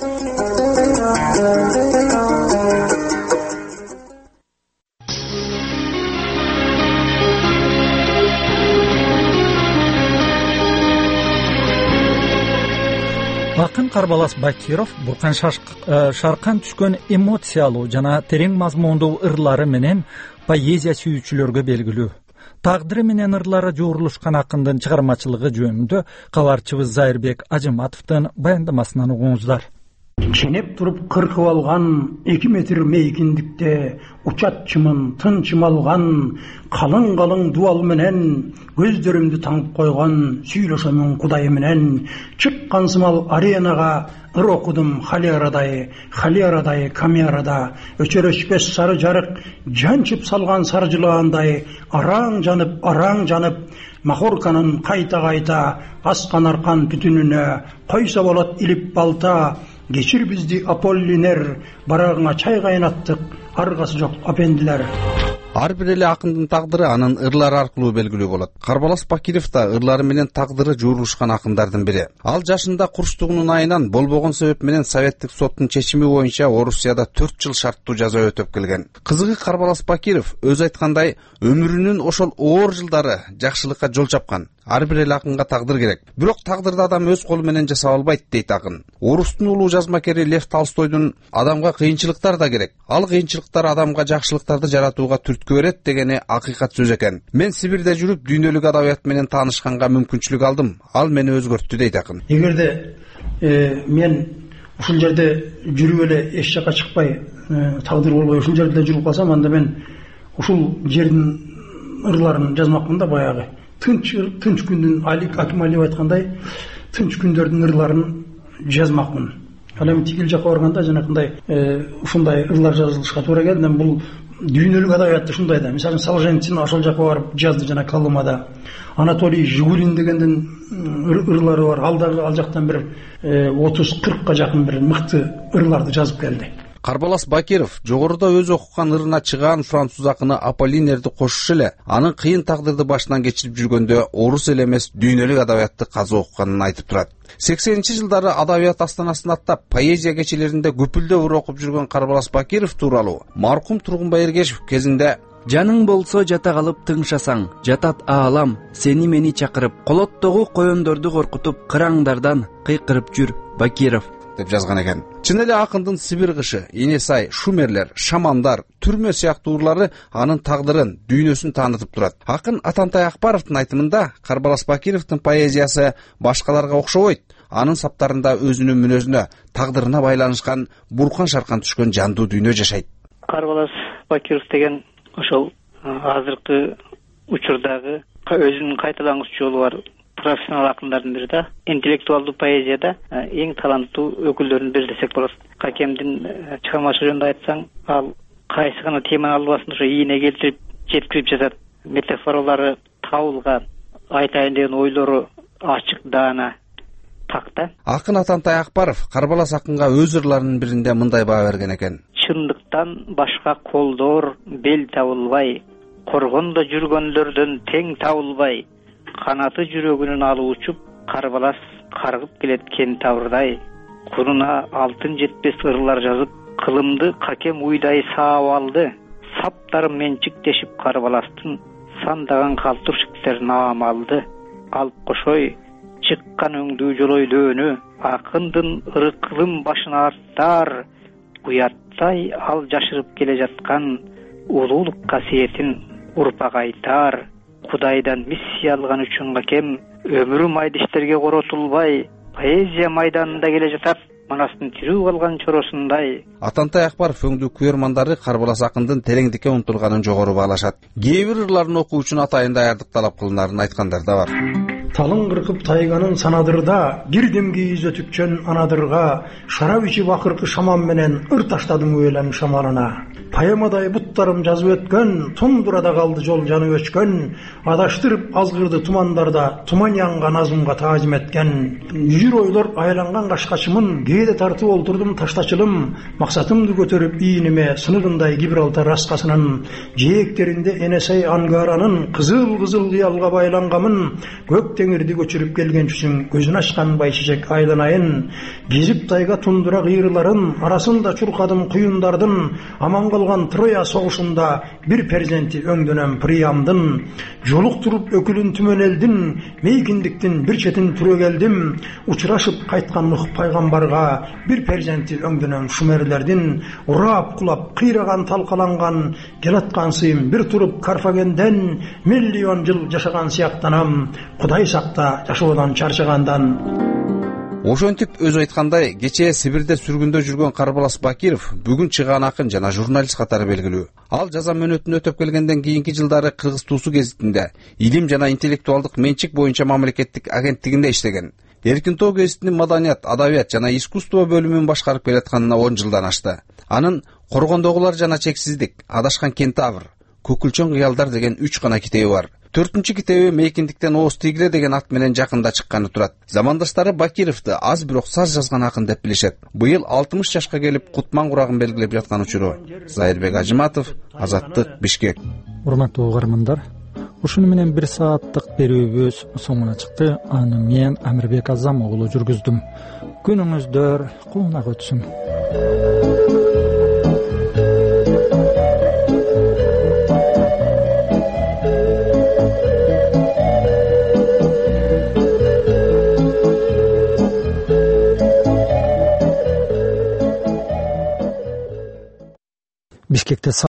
Акын Карбалас Бакиров Буркан Шаркан түшкөн эмоциялуу жана терең мазмундуу ырлары менен поэзия сүйүүчүлөргө белгилүү. Тагдыры менен ырлары жоорулушкан акындын чыгармачылыгы жөнүндө кабарчыбыз Зайырбек Ажыматовдун баяндамасынан угуңуздар. Ченеп туруп кыркып алган эки метр мейкиндикте учат чымын тынчым алган калың калың дуал менен көздөрүмдү таңып койгон сүйлөшөмүн Кудай менен чыккан сымал аренага ыр окудум халерадай халерадай камерада өчөрөшпөс сары жарык жанчып салган сары жылаандай араң жанып араң жанып махорканын кайта кайта аскан аркан түтүнүнө койсо болот илип балта. Geçir bizdi Apolliner, barağına çay kaynattık, arkası yok apendilər. ар бир эле акындын тагдыры анын ырлары аркылуу белгилүү болот. Карбалас Бакиров да ырлары менен тагдыры жуурулушкан акындардын бири. Ал жашында курчтугунун айынан болбогон себеп менен советтик соттун чечими боюнча Орусияда төрт жыл шарттуу жаза өтөп келген. Кызыгы Карбалас Бакиров өз айткандай өмүрүнүн ошол оор жылдары жакшылыкка жол чапкан. Ар бир эле акынга тагдыр керек. Бирок тагдырды адам өз колу менен жасап албайт дейт акын. Орустун улуу жазмакери Лев Толстойдун адамга кыйынчылыктар да керек. Ал кыйынчылыктар адамга жакшылыктарды жаратууга түрткү берет дегени акыйкат сөз экен. Мен Сибирде жүрүп дүйнөлүк адабият менен таанышканга мүмкүнчүлүк алдым. Ал мени өзгөрттү дейт акын. Эгерде мен ушул жерде жүрүп эле эч жака чыкпай, тагдыр болбой ушул жерде жүрүп калсам, анда мен ушул жердин ырларын жазмакмын да, баягы тынч тынч күндүн Алик Акималиев айткандай тынч күндөрдүн ырларын жазмакмын. Ал эми тигил жака барганда жанакындай ушундай ырлар жазылышка туура келди. Бул дүйнөлүк адабиятта ушундай да. Мисалы Солженицин ошол жака барып жазды, жана Колымада. Анатолий Жигулин дегендин ырлары бар. Ал дагы ал жактан бир отуз кыркка жакын бир мыкты ырларды жазып келди. Карбалас Бакиров жогоруда өз окуган ырына чыгаан француз акыны Аполлинерди кошуш эле анын кыйын тагдырды башынан кечирип жүргөндө орус эле эмес дүйнөлүк адабиятты казы окуганын айтып турат. сексенинчи жылдары адабият астанасын аттап поэзия кечелеринде көпүлдөп ыр окуп жүргөн Карбалас Бакиров тууралуу маркум Тургунбай Эргешев кезинде «Жаның болсо жата калып тыңшасаң, жатат аалам, сени мени чакырып, колоттогу коёндорду коркутуп, кыраңдардан кыйкырып жүр Бакиров» деп жазган экен. Чын эле акындын Сибир кышы, Энесай, Шумерлер, Шамандар, Түрмө сыяктуу ырлары анын тагдырын, дүйнөсүн таанытып турат. Акын Атантай Акбаровдун айтымында Карбалас Бакировдун поэзиясы башкаларга окшобойт. Анын саптарында өзүнүн мүнөзүнө, тагдырына байланышкан буркан шаркан түшкөн жандуу дүйнө жашайт. Карбалас Бакиров деген ошол азыркы учурдагы өзүнүн кайталангыч жолу бар профессионал акындардын бири да. Интеллектуалдуу поэзияда эң таланттуу өкүлдөрдүн бири десек болот. Какемдин чыгармачылык жөнүндө айтсаң, ал кайсы гана теманы албасын ошо ийине келтирип жеткирип жазат. Метафоралары табылган, айтайын деген ойлору ачык, даана, такта. Акын Атантай Акбаров Карбалас акынга өз ырларынын биринде мындай баа берген экен. Чындыктан башка колдор бел табылбай, коргондо жүргөндөрдөн тең табылбай, канаты жүрөгүнүн алып учуп, Карбалас каргып келет кен тавырдай. Кунуна алтын жетпес ырлар жазып, кылымды какем уйдай саап алды. Саптары менчиктешип Карбаластын сандаган калтуршиктерин аам алды. Алып кошой чыккан өңдүү жолой дөөнү, акындын ыркылым башына артар. Уяттай ал жашырып келе жаткан улуулук касиетин урпак айтар. Кудайдан миссия алган үчүн какем өмүрү майдиштерге коротулбай, поэзия майданында келе жатат, манастын тирүү калган чоросундай. Атантай Акбаров өңдүү күйөрмандары Карбалас акындын тереңдикке умтулганын жогору баалашат. Кээ бир ырларын окуу үчүн атайын даярдык талап кылынарын айткандар да бар. Талын кыркып тайганын санадырда, бир демги изө түкчөн анадырга, шарап ичип акыркы шаман менен ыр таштадым өйлөн шамалына. Поэмадай буттарым жазып өткөн, тундурада калды жол жанып өчкөн, адаштырып азгырды тумандарда, туман янган азымга таажим эткен. Жүр ойлор айланган кашкачымын, кээде тартып олтурдум таштачылым, максатымды көтөрүп ийиниме сыныгындай Гибралтар раскасынын, жээктеринде Энесей Ангаранын кызыл-кызыл кыялга байлангамын, көк теңирди көчүрүп келген чүсүң, көзүн ачкан байшешек айланайын, кезип тайга тундура кыйрыларын, арасында чуркадым куюндардын, аман калган Троя согушунда бир перзенти өңдөнөм Приамдын, жолуктуруп өкүлүн түмөн элдин, мейкиндиктин бир четин түрөгелдим, учурашып кайткан Нух пайгамбарга бир перзенти өңдөнөм Шумерлердин, урап кулап кыйраган талкаланган, келаткан сыйым бир туруп Карфагенден, миллион жыл жашаган сыяктанам, Кудай сакта жашоодон чарчагандан. Ошентип өз айткандай, кечээ Сибирде сүргүндө жүргөн Карбалас Бакиров бүгүн чыгаан акын жана журналист катары белгилүү. Ал жаза мөөнөтүн өтөп келгенден кийинки жылдары Кыргыз туусу гезитинде илим жана интеллектуалдык менчик боюнча мамлекеттик агенттигинде иштеген. Эркин тоо гезитинин маданият, адабият жана искусство бөлүмүн башкарып келатканына он жылдан ашты. Анын Коргондогулар жана чексиздик, Адашкан кентавр, Көкүлчөн кыялдар деген үч гана китеби бар. Төртүнчү китеби Мейкиндиктен Ооз Тигре деген ат менен жакында чыкканы турат. Замандаштары Бакировду аз бирок саз жазган акын деп билишет. Быйыл алтымыш жашка келип Кутман курагын белгилеп жаткан учуру. Зайырбек Ажыматов, Азаттык, Бишкек. урматтуу угармандар, ушуну менен бир сааттык берүүбүз соңуна чыкты. Аны мен Амирбек Азам уулу жүргүздүм. Күнүңүздөр куунак өтсүн. Бишкекте